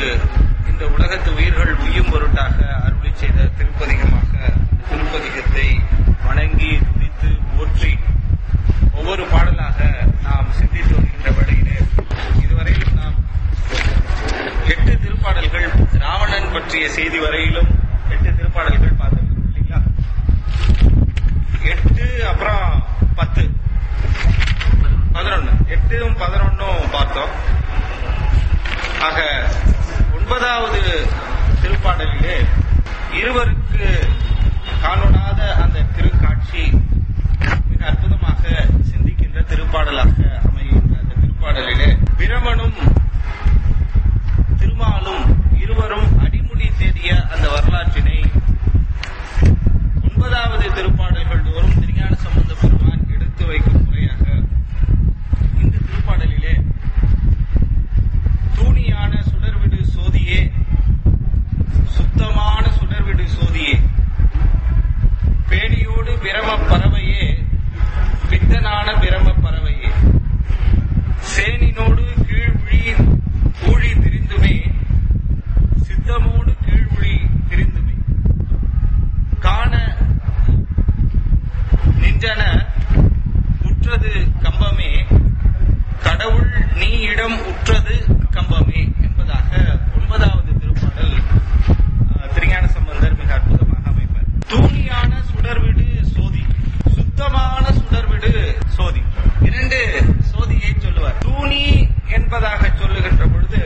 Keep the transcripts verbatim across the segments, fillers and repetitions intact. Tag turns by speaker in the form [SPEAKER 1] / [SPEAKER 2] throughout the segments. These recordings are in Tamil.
[SPEAKER 1] இந்த உலகத்து உயிர்கள் உய்யும் பொருட்டாக அருளி செய்த திருப்பதிகமாக திருப்பதிகத்தை வணங்கி துதித்து போற்றி ஒவ்வொரு பாடலாக நாம் சிந்தித்து வருகின்ற வேளையிலே இதுவரையிலும் நாம் எட்டு திருப்பாடல்கள் ராவணன் பற்றிய செய்தி வரையிலும் எட்டு திருப்பாடல்கள் பார்த்திருக்கோம் இல்லைங்களா? எட்டு அப்புறம் பத்து பதினொன்னு எட்டும் பதினொன்னும் பார்த்தோம். ஆக ஒன்பதாவது திருப்பாடலிலே இருவருக்கு காணொடாத அந்த திருக்காட்சி மிக அற்புதமாக சிந்திக்கின்ற திருப்பாடலாக அமைகின்ற அந்த திருப்பாடலிலே பிரமனும் திருமாலும் இருவரும் அடிமுடி தேடிய அந்த வரலாற்றினை ஒன்பதாவது திருப்பாடல்கள் தோறும் திருஞான சம்பந்த பெருமான் எடுத்து வைக்கும் முறையாக இந்த திருப்பாடலிலே தூணியான சுடர்விடு சோதியே, சுத்தமான சுடர்விடு சோதியே, பேணியோடு பிரம பறவையே, பித்தனான பிரம பறவையே, சேனினோடு கீழ்விழி ஊழி திரிந்துமே, சித்தமோடு கீழ்விழி திரிந்துமே, காண நின்றன உற்றது கம்பமே, கடவுள் நீ இடம் உற்றது கம்பமே என்பதாக ஒன்பதாவது திருப்பாடல் திருஞான சம்பந்தர் மிக அற்புதமாக அமைப்பார். தூணியான சுடர்விடு சோதி, சுத்தமான சுடர்விடு சோதி, இரண்டு சோதியை சொல்லுவார். தூணி என்பதாக சொல்லுகின்ற பொழுது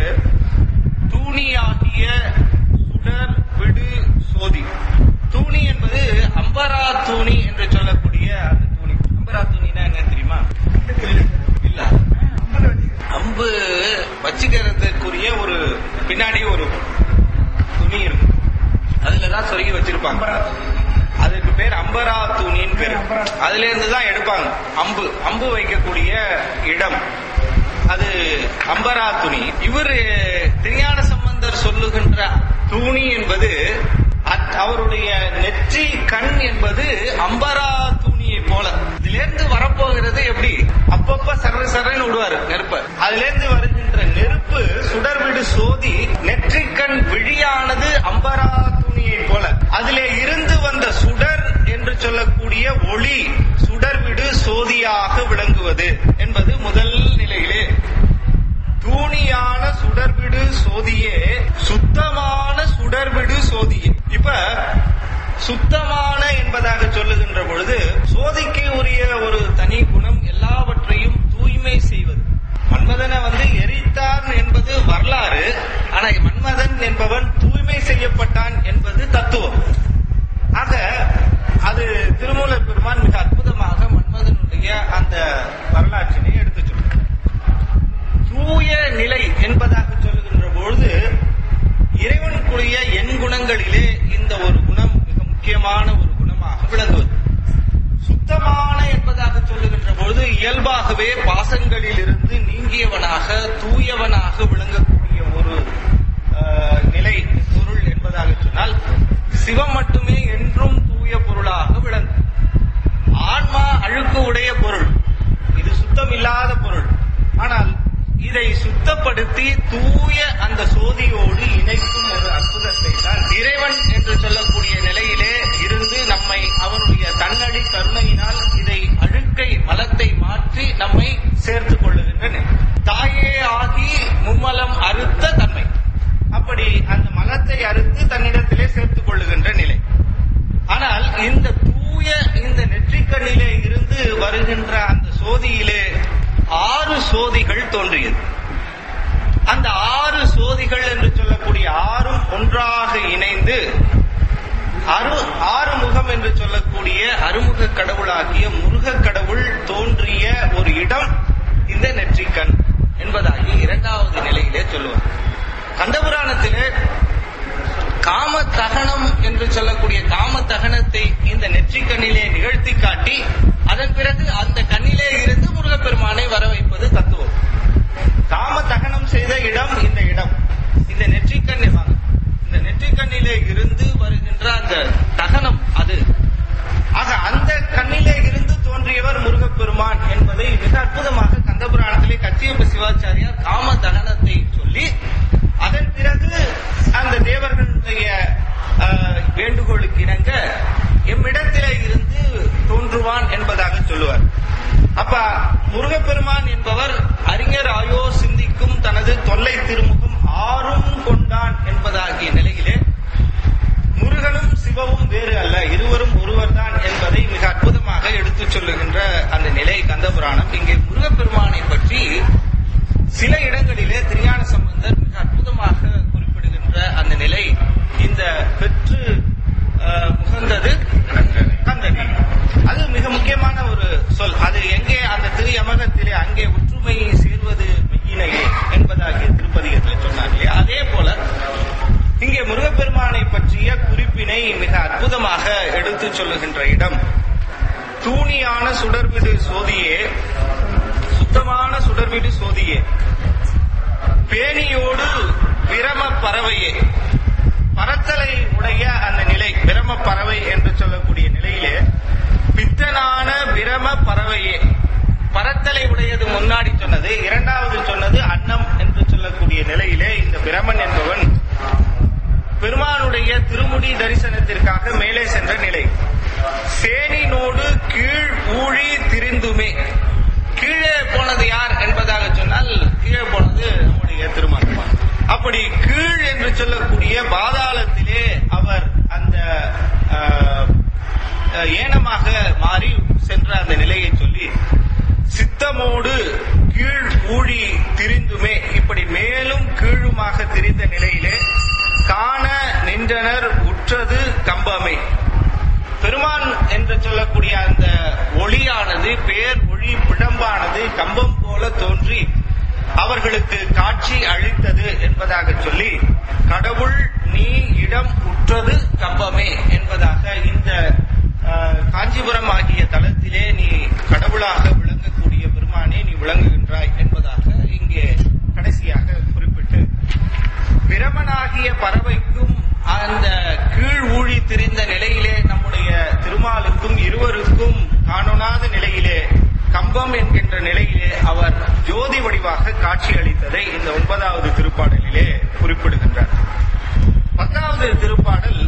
[SPEAKER 1] தூணியாகிய சுடர் விடு சோதி. தூணி என்பது அம்பரா தூணி என்று சொல்லக்கூடிய அந்த தூணி. அம்பரா தூணினா என்ன தெரியுமா? இல்ல, அம்பு வச்சுக்கிறதுக்குரிய ஒரு பின்னாடி ஒரு துணி இருக்கும், அதுலதான் சொருகி வச்சிருப்பாங்க. அதுக்கு பேர் அம்பரா தூணின்னு பேரு. அதுல இருந்துதான் எடுப்பாங்க அம்பு. அம்பு வைக்கக்கூடிய இடம் அது அம்பரா துணி. இவரு திருஞான சம்பந்தர் சொல்லுகின்ற தூணி என்பது அவருடைய நெற்றி கண் என்பது அம்பரா தூணியை போல. இதுல இருந்து வரப்போகிறது எப்படி? அப்பப்ப சர சரன்னு விடுவாரு நெருப்ப. அதுல இருந்து வருகின்ற நெருப்பு சுடர்விடு சோதி, நெற்றிக்கண் விழியானது அம்பரா தூணியை போல. அதிலே இருந்து வந்த சுடர் என்று சொல்லக்கூடிய ஒளி சுடர்விடு சோதியாக விளங்குவது என்பது முதல் நிலையிலே. தூணியான சுடர்விடு சோதியே, சுத்தமான சுடர்விடு சோதியே. இப்ப சுத்தமான என்பதாக சொல்லுகின்ற பொழுது சோதிக்கு உரிய ஒரு தனி குணம் எல்லாவற்றையும் தூய்மை செய்வது. மன்மதனை வந்து எரித்தான் என்பது வரலாறு, ஆனா மன்மதன் என்பவன் தூய்மை செய்யப்பட்டான் என்பது தத்துவம். ஆக அது திருமூலர் பெருமான் மிக அற்புதமாக மன்மதனுடைய அந்த வரலாற்றினை எடுத்து சொல்றார். தூய நிலை என்பதாக சொல்லுகின்ற பொழுது இறைவனுக்குரிய எண் குணங்களிலே இந்த ஒரு குணம் மிக முக்கியமான ஒரு குணமாக விளங்குவது. சுத்தமான என்பதாக சொல்லுகின்ற பொழுது இயல்பாகவே பாசங்களில் இருந்து நீங்கியவனாக தூயவனாக விளங்கக்கூடிய ஒரு நிலை பொருள் என்பதாக சொன்னால் சிவம் மட்டுமே என்றும் தூய பொருளாக விளங்கும். ஆன்மா அழுக்கு உடைய பொருள், இது சுத்தம் இல்லாத பொருள். ஆனால் இதை சுத்தப்படுத்தி தூய அந்த சோதியோடு இணைக்கும் ஒரு அற்புதத்தை தான் இறைவன் என்று சொல்லக்கூடிய நிலையிலே இருந்து நம்மை அவனுடைய தன்னடி கருணையினால் இதை அழுக்கை மலத்தை மாற்றி நம்மை சேர்த்துக் கொள்ளுகின்ற நிலை. தாயே ஆகி மும்மலம் அறுத்த தன்மை, அப்படி அந்த மலத்தை அறுத்து தன்னிடத்திலே சேர்த்துக் கொள்ளுகின்ற நிலை. ஆனால் இந்த தூய இந்த நெற்றிக்கண்ணிலே இருந்து வருகின்ற அந்த சோதியிலே ஆறு சோதிகள் தோன்றியது. அந்த ஆறு சோதிகள் என்று சொல்லக்கூடிய ஆறும் ஒன்றாக இணைந்து அரு ஆறு முகம் என்று சொல்லக்கூடிய அருமுக கடவுளாகிய முருக கடவுள் தோன்றிய ஒரு இடம் இந்த நெற்றிக்கண் என்பதாகி இரண்டாவது நிலையிலே சொல்லுவார். கந்தபுராணத்திலே காம தகனம் என்று சொல்லக்கூடிய காம தகனத்தை இந்த நெற்றிக்கண்ணிலே நிகழ்த்தி காட்டி அதன் பிறகு அந்த கண்ணிலே இருந்து முருகப்பெருமானை வர வைப்பது தத்துவம். காம தகனம் செய்த இடம் இந்த இடம், இந்த நெற்றிக்கண். இந்த நெற்றிக்கண்ணிலே இருந்து வருகின்ற அந்த தகனம் அது. ஆக அந்த கண்ணிலே இருந்து தோன்றியவர் முருகப்பெருமான் என்பதை மிக அற்புதமாக கந்தபுராணத்திலே கச்சியப்ப சிவாச்சாரியார் காம தகனத்தை சொல்லி அதன் பிறகு முருகப்பெருமான் என்பவர் அறிஞர் ஆயோ சிந்திக்கும் தனது தொல்லை திருமுகம் ஆறும் கொண்டான் என்பதாகிய நிலையிலே முருகனும் சிவமும் வேறு அல்ல, இருவரும் ஒருவர் தான் என்பதை மிக அற்புதமாக எடுத்துச் சொல்லுகின்ற அந்த நிலை கந்தபுராணம். இங்கே முருகப்பெருமானை பற்றி சில இடங்களிலே திருஞான சம்பந்தர் மிக அற்புதமாக குறிப்பிடுகின்ற அந்த நிலை இந்த பெற்று முகந்தது கந்ததி. அது மிக முக்கியமான ஒரு சொல். அது எங்கே அந்த திரு யமகத்திலே அங்கே ஒற்றுமையை சேர்வது மெய்யினையே என்பதாகிய திருப்பதிகத்தில் சொன்னார் இல்லையா? அதே போல இங்கே முருகப்பெருமானை பற்றிய குறிப்பினை மிக அற்புதமாக எடுத்துச் சொல்லுகின்ற இடம் தூணியான சுடர்விடு சோதியே, சுத்தமான சுடர்விடு சோதியே, பேணியோடு பிரம பறவையே. பறத்தலை உடைய அந்த நிலை பிரம பறவை என்று சொல்லக்கூடிய நிலையிலே பித்தனான பிரம பறவையே. பறத்தலை உடையது முன்னாடி சொன்னது, இரண்டாவது சொன்னது அன்னம் என்று சொல்லக்கூடிய நிலையிலே இந்த பிரமன் என்பவன் பெருமானுடைய திருமுடி தரிசனத்திற்காக மேலே சென்ற நிலை. சேனினோடு கீழ் ஊழி திரிந்துமே. கீழே போனது யார் என்பதாக சொன்னால் கீழே போனது நம்முடைய திருமால். அப்படி கீழ் என்று சொல்லக்கூடிய பாதாளத்திலே அவர் அந்த ஏனமாக மாறி சென்ற அந்த நிலையை சொல்லி சித்தமோடு கீழ் ஊழி திரிந்துமே, இப்படி மேலும் கீழுமாக திரிந்த நிலையிலே காண நின்றனர் உற்றது கம்பமே. பெருமான் என்று சொல்லக்கூடிய அந்த ஒளியானது பேர் ஒளி பிழம்பானது கம்பம் போல தோன்றி அவர்களுக்கு காட்சி அளித்தது என்பதாக சொல்லி கடவுள் நீ இடம் உற்றது கம்பமே என்பதாக இந்த காஞ்சிபுரம் ஆகிய தலத்திலே நீ கடவுளாக விளங்கக்கூடிய பெருமானே நீ விளங்குகின்றாய் என்பதாக இங்கே கடைசியாக குறிப்பிட்டு பிரமனாகிய பறவைக்கும் அந்த கீழ் ஊழி திரிந்த நிலையிலே நம்முடைய திருமாலுக்கும் இருவருக்கும் காணொணாத நிலையிலே கம்பம் என்கின்ற நிலையிலே அவர் ஜோதி வடிவாக காட்சி அளித்ததை இந்த ஒன்பதாவது திருப்பாடலிலே குறிப்பிடுகின்றார். பத்தாவது திருப்பாடல்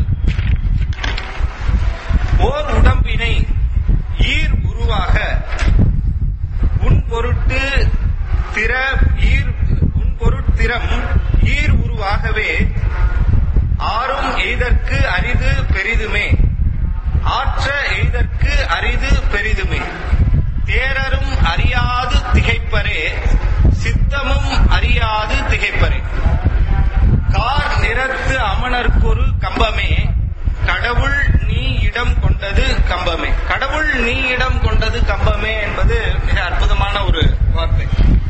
[SPEAKER 1] ஓர் உடம்பினை ஈர் உருவாக உன் பொருட்டு திற ஈர் உன் பொருட்திறம் ஈர் உருவாகவே ஆறும் எய்தற்கு அரிது பெரிதுமே ஆற்ற எய்தற்கு அரிது பெரிதுமே தேரரும் அறியாது திகைப்பரே சித்தமும் அறியாது திகைப்பரே கார் நிறத்து அமணர்க்கொரு கம்பமே கடவுள் நீ இடம் கொண்டது கம்பமே. கடவுள் நீ இடம் கொண்டது கம்பமே என்பது மிக அற்புதமான ஒரு வார்த்தை.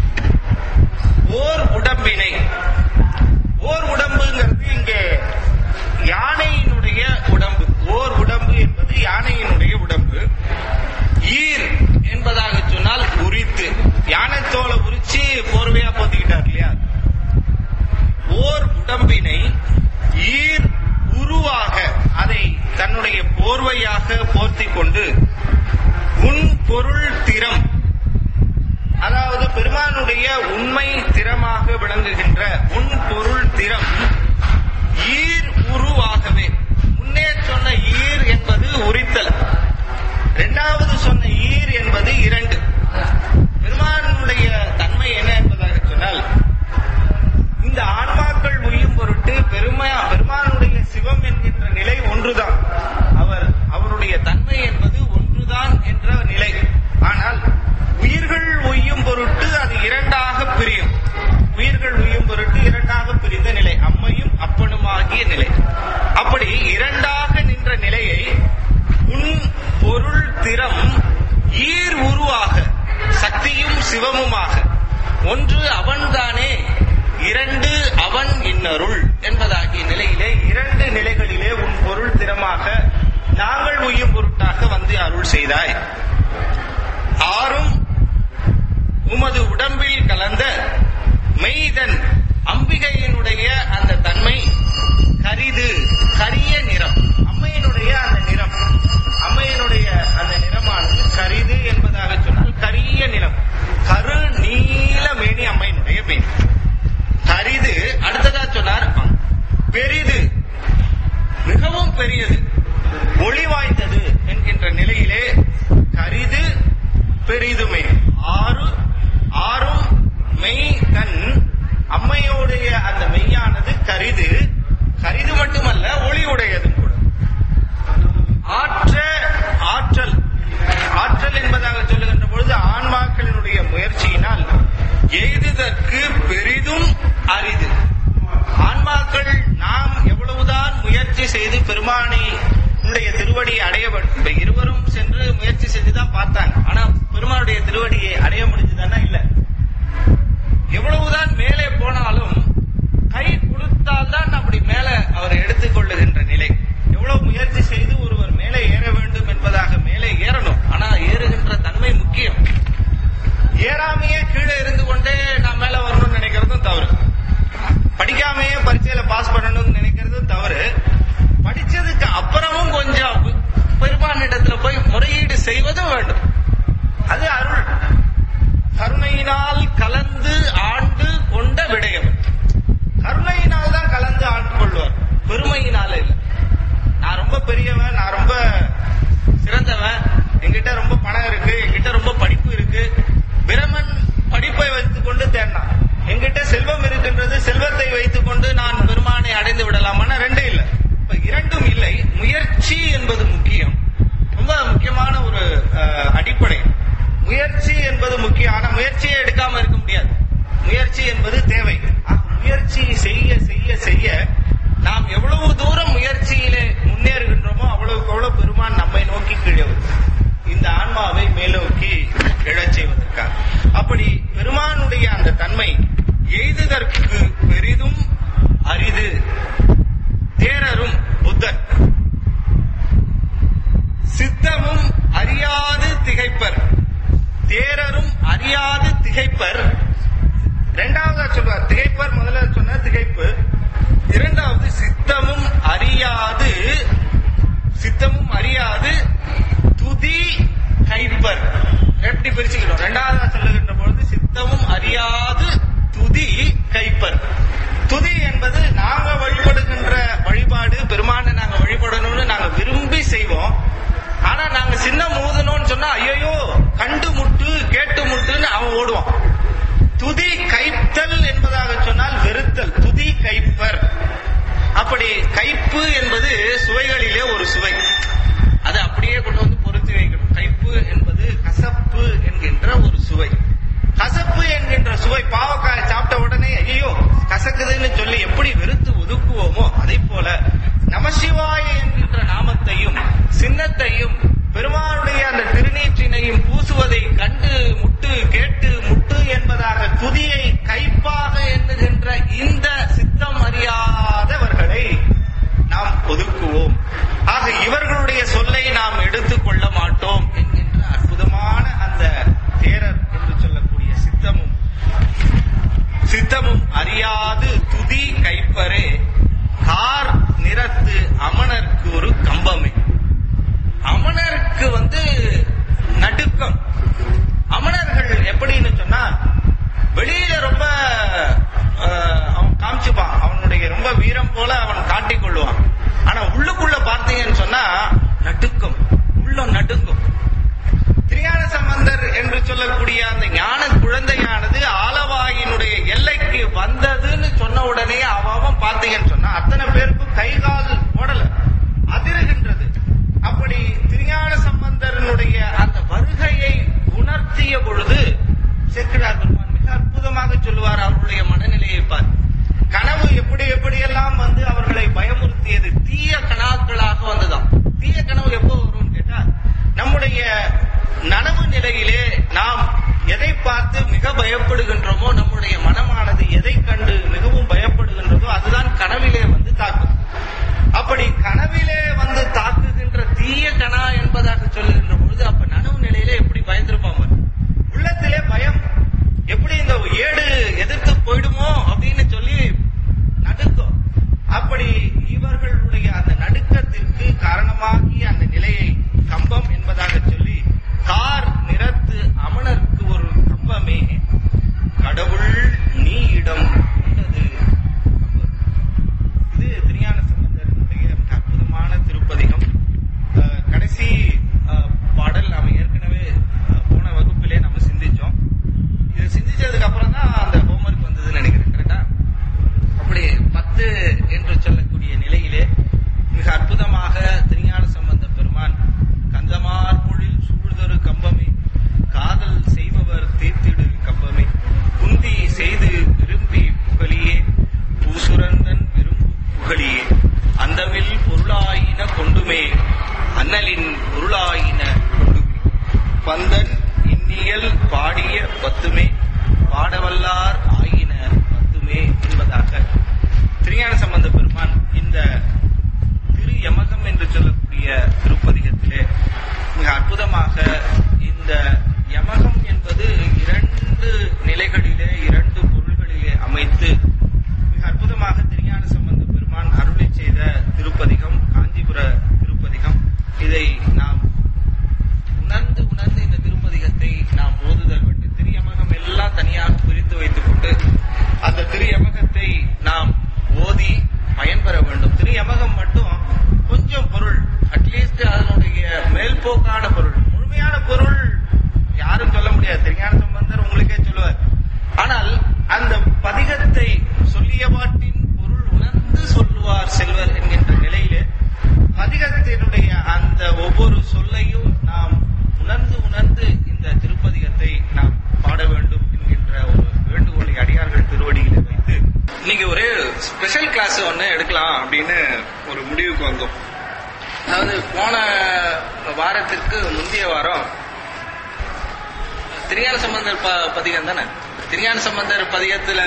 [SPEAKER 1] ஓர் உடம்பினை, ஓர் உடம்புங்கிறது இங்கே யானையினுடைய உடம்பு. ஓர் உடம்பு என்பது யானையினுடைய உடம்பு. ஈர் என்பதாக சொன்னால் உரித்து, யானை தோலை உரிச்சு போர்வையா போத்திக்கிட்டார் இல்லையா? ஓர் உடம்பினை ஈர் உருவாக அதை தன்னுடைய போர்வையாக போர்த்தி கொண்டு உன் பொருள் திறம், அதாவது பெருமானுடைய உண்மை திறமாக விளங்குகின்ற உன் பொருள் திறம் ஈர் உருவாகவே. முன்னே சொன்ன ஈர் என்பது உரித்தல், இரண்டாவது சொன்ன ஈர் என்பது இரண்டு. பெருமானுடைய தன்மை என்ன என்பதாக சொன்னால் இந்த ஆன்மாக்கள் உய்யும் பொருட்டு பெருமா பெருமானுடைய சிவம் என்கின்ற நிலை ஒன்றுதான். அவர் அவருடைய தன்மை என்பது ஒன்றுதான் என்ற நிலை. ஆனால் உயிர்கள் உய்யும் பொருட்டு அது இரண்டாக பிரியும். உயிர்கள் உய்யும் பொருட்டு இரண்டாக பிரிந்த நிலை அம்மையும் அப்பனுமாகிய நிலை. அப்படி இரண்டாக நின்ற நிலையை உன் பொருள் திறம் ஈர் உருவாக சக்தியும் சிவமுமாக ஒன்று அவன்தானே இரண்டு அவன் இன்னருள் என்பதாகிய நிலையிலே இரண்டு நிலைகளிலே உன் பொருள் திறமாக நாங்கள் உய்யும் பொருட்டாக வந்து அருள் செய்தாய். ஆறும் உமது உடம்பில் கலந்த மெய்தன் அம்பிகையினுடைய அந்த தன்மை கரிது கரிய நிறம். அம்மையினுடைய அந்த நிறம், அம்மையினுடைய அந்த நிறமானது கரிது என்பதாக சொன்னால் கரிய நிறம், கரு நீல மேனி அம்மையினுடைய மேனி கரிது. அடுத்ததா சொன்னார் செய்து பெருமானை திருவடியை அடைய வேண்டும். இருவரும் சென்று முயற்சி செஞ்சுதான் பார்த்தாங்க. ஆனா பெருமானுடைய திருவடியை அடைய முடிஞ்சுதானா? இல்ல. எவ்வளவுதான் மேலே போனாலும் கை கொடுத்தால்தான் அப்படி மேல அவர் எடுத்துக்கொள்ளுகின்ற நிலை. எவ்வளவு முயற்சி செய்து ஒருவர் மேலே ஏற வேண்டும் என்பதாக மேலே ஏறணும். ஆனா ஏறுகின்ற தன்மை முக்கியம். ஏறாமையே கீழே இருந்து கொண்டே நான் மேல வரணும்னு நினைக்கிறதும் தவறு. படிக்காமையே பரீட்சையில பாஸ் பண்ணணும்னு நினைக்கிறதும் தவறு. படிச்சதுக்கு அப்புறமும் கொஞ்சம் பெருமானிடத்துல போய் முறையீடு செய்வதும் வேண்டும். அது அருள். கருணையினால் கலந்து ஆண்டு கொண்ட விடயம். கருணையினால் தான் கலந்து ஆண்டு கொள்வார், பெருமையினால இல்ல. நான் ரொம்ப பெரியவன், நான் ரொம்ப சிறந்தவன், என்கிட்ட ரொம்ப பணம் இருக்கு, என்கிட்ட ரொம்ப படிப்பு இருக்கு. பிரமன் படிப்பை வைத்துக் கொண்டு தேடினான். என்கிட்ட செல்வம் இருக்கின்றது, செல்வத்தை வைத்துக் கொண்டு நான் பெருமானை அடைந்து விடலாமான ரெண்டு இல்லை. இப்ப இரண்டும் இல்லை. முயற்சி என்பது முக்கியம், ரொம்ப முக்கியமான ஒரு அடிப்படை. முயற்சி என்பது முக்கியம். ஆனா முயற்சியை எடுக்காம இருக்க முடியாது. முயற்சி என்பது தேவை. முயற்சி செய்ய செய்ய செய்ய நாம் எவ்வளவு தூரம் முயற்சியிலே முன்னேறுகின்றோமோ அவ்வளவுக்கு அவ்வளவு பெருமான் நம்மை நோக்கி கீழே இந்த ஆன்மாவை மேலோக்கி எழச் செய்வதற்காக. அப்படி பெருமானுடைய அந்த தன்மை எய்துதற்கு பெரிதும் அரிது. தேரரும் புத்தர் சித்தமும் அறியாது திகைப்பர். தேரரும் அறியாது திகைப்பர். இரண்டாவதா சொல்வார் திகைப்பர். முதல்ல சொன்ன திகைப்பு. இரண்டாவது சித்தமும் அறியாது, சித்தமும் அறியாது துதி கைப்பர். எப்படி பிரிச்சுக்கிறோம்? இரண்டாவதா சொல்லுகின்ற பொழுது சித்தமும் அறியாது துதி கைப்பர். துதி என்பது நாங்க வழிபடுகின்ற வழிபாடு. பெருமானை நாங்க வழிபடணும்னு நாங்க விரும்பி செய்வோம். ஆனா நாங்க சின்ன மூதணும்னு சொன்னா ஐயோ கண்டு முட்டு கேட்டு முட்டுன்னு அவன் ஓடுவான். துதி கைத்தல் என்பதாக சொன்னால் வெறுத்தல். துதி கைப்பர். அப்படி கைப்பு என்பது சுவைகளிலே ஒரு சுவை. அது அப்படியே கொண்டு வந்து பொருத்தி வைக்கணும். கைப்பு என்பது கசப்பு என்கின்ற ஒரு சுவை. கசப்பு என்கின்ற சுவை, பாவக்காய் சாப்பிட்ட உடனே ஐயோ கசக்குதுன்னு சொல்லி எப்படி வெறுத்து ஒதுக்குவோமோ அதை போல நமசிவாய என்கின்ற நாமத்தையும் சின்னத்தையும் பெருமானுடைய அந்த திருநீற்றினையும் பூசுவதை கண்டு முட்டு கேட்டு முட்டு என்பதாக துதியை கைப்பாக எண்ணுகின்ற இந்த சித்தம் அறியாதவர்களை நாம் ஒதுக்குவோம். ஆக இவர்களுடைய சொல்லை நாம் எடுத்துக் கொள்ள மாட்டோம் என்கின்ற அற்புதமான அந்த தேரர் என்று சொல்லக்கூடிய சித்தமும் சித்தமும் அறியாது துதி கைப்பரே கார் நிறத்து அமணர்க்கு ஒரு கம்பமே. அமணருக்கு வந்து நடுக்கம். அமணர்கள் எப்படின்னு சொன்னா வெளியில ரொம்ப அவன் காமிச்சுப்பான், அவனுடைய ரொம்ப வீரம் போல அவன் காட்டிக் கொள்வான். ஆனா உள்ளுக்குள்ள பார்த்தீங்கன்னு சொன்னா நடுக்கம், உள்ள நடுங்கும். திருஞான சம்பந்தர் என்று சொல்லக்கூடிய அந்த ஞான குழந்தையானது ஆலவாயினுடைய எல்லைக்கு வந்ததுன்னு சொன்ன உடனே அவன் பார்த்தீங்கன்னு சொன்னா அத்தனை பேருக்கும் கைகால் ஓடல, அதிருகின்றது. அப்படி திருஞான சம்பந்தரனுடைய அந்த வருகையை உணர்த்திய பொழுது சேக்கிழார் பெருமான் மிக அற்புதமாக சொல்லுவார். அவர்களுடைய மனநிலையை பார். கனவு எப்படி எப்படியெல்லாம் வந்து அவர்களை பயமுறுத்தியது. தீய கனாக்களாக வந்துதான். தீய கனவு எப்போ வரும்னு கேட்டா நம்முடைய நனவு நிலையிலே நாம் எதை பார்த்து மிக பயப்படுகின்றோமோ, நம்முடைய மனமானது எதை கண்டு மிகவும் பயப்படுகின்றதோ அதுதான் கனவிலே வந்து தாக்கும். அப்படி கனவிலே வந்து தாக்குகின்ற தீய கனா என்பதாக சொல்லுகின்ற பொழுது அப்ப நனவு நிலையிலே எப்படி பயந்திருப்பாங்க? உள்ளத்திலே பயம். எப்படி இந்த ஏடு எதிர்த்து போயிடுமோ அப்படின்னு சொல்லி நடுக்கும். அப்படி இவர்களுடைய அந்த நடுக்கத்திற்கு காரணமாகி அந்த நிலையை கம்பம் என்பதாக சொல்லி கார் நிறத்து அமணர்க்கு ஒரு கம்பமே கடவுள் நீ இடம் உள்ளது. இது திருஞான சம்பந்தருடைய அற்புதமான திருப்பதிகம். கடைசி பாடல் நாம ஏற்கனவே போன வகுப்பிலே நம்ம சிந்திச்சோம். இது சிந்திச்சதுக்கு அப்புறம் தான் அந்த ஹோம்ஒர்க் வந்ததுன்னு நினைக்கிறேன். கரெக்டா? அப்படி பத்து என்று சொல்லக்கூடிய நிலையிலே மிக அற்புதமாக திருஞான சம்பந்த பெருமான் கந்தமார் பொழில் சூழ்தொரு கம்பமே காதல் செய்பவர் தீர்த்திடு கம்பம் அந்தவில் பொருளாயின கொண்டுமே அண்ணலின் பொருளாயின கொண்டுமே பந்தன் இன்னியல் பாடிய பத்துமே பாடவல்லார் ஆயின பத்துமே என்பதாக திருஞான சம்பந்த பெருமான் இந்த திரு யமகம் என்று சொல்லக்கூடிய திருப்பதிகத்திலே மிக அற்புதமாக இந்த யமகம் என்பது இரண்டு நிலைகளிலே இரண்டு பொருள்களிலே அமைத்து மிக அற்புதமாக திருஞான சம்பந்த பெருமான் அருளை செய்த திருப்பதிகம் காஞ்சிபுர திருப்பதிகம். இதை நாம் உணர்ந்து உணர்ந்து இந்த திருப்பதிகத்தை நாம் ஓதுதல் வேண்டும். திரியமகம் எல்லாம் தனியாக பிரித்து வைத்துக் கொண்டு அந்த திரியமகத்தை நாம் ஓதி பயன்பெற வேண்டும். திரியமகம் மட்டும் கொஞ்சம் பொருள், அட்லீஸ்ட் அதனுடைய மேல்போக்கான பொருள், முழுமையான பொருள் யாரும் சொல்ல முடியாது. திருஞான சம்பந்தர் உங்களுக்கே சொல்லுவார். ஆனால் அந்த பதிகத்தை சொல்லியவாட்டின் பொருள் உணர்ந்து சொல்லுவார் செல்வர் என்கின்ற நிலையிலே பதிகத்தினுடைய அந்த ஒவ்வொரு சொல்லையும் நாம் உணர்ந்து உணர்ந்து இந்த திருப்பதிகத்தை நாம் பாட வேண்டும் என்கின்ற ஒரு வேண்டுகோளை அடியார்கள் திருவடியிலே வைத்து இன்னைக்கு ஒரு ஸ்பெஷல் கிளாஸ் ஒன்னு எடுக்கலாம் அப்படின்னு ஒரு முடிவுக்கு வந்தோம். அதாவது போன வாரத்திற்கு முந்தைய வாரம் திருஞான சம்பந்தர் பதிகம் தானே, திருஞான சம்பந்தர் பதிகத்துல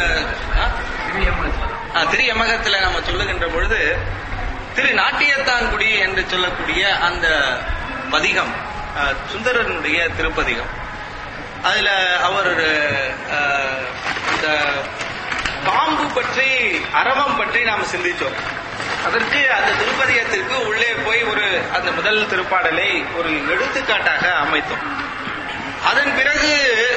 [SPEAKER 1] திரு யமகத்துல நம்ம சொல்லுகின்ற பொழுது திரு நாட்டியத்தான்குடி என்று சொல்லக்கூடிய அந்த பதிகம் சுந்தரனுடைய திருப்பதிகம். அதுல அவர் இந்த பாம்பு பற்றி அரவம் பற்றி நாம் சிந்திச்சோம். அதற்கு அந்த திருப்பதிகத்திற்கு உள்ளே போய் ஒரு அந்த முதல் திருப்பாடலை ஒரு எடுத்துக்காட்டாக அமைத்தோம். அதன் பிறகு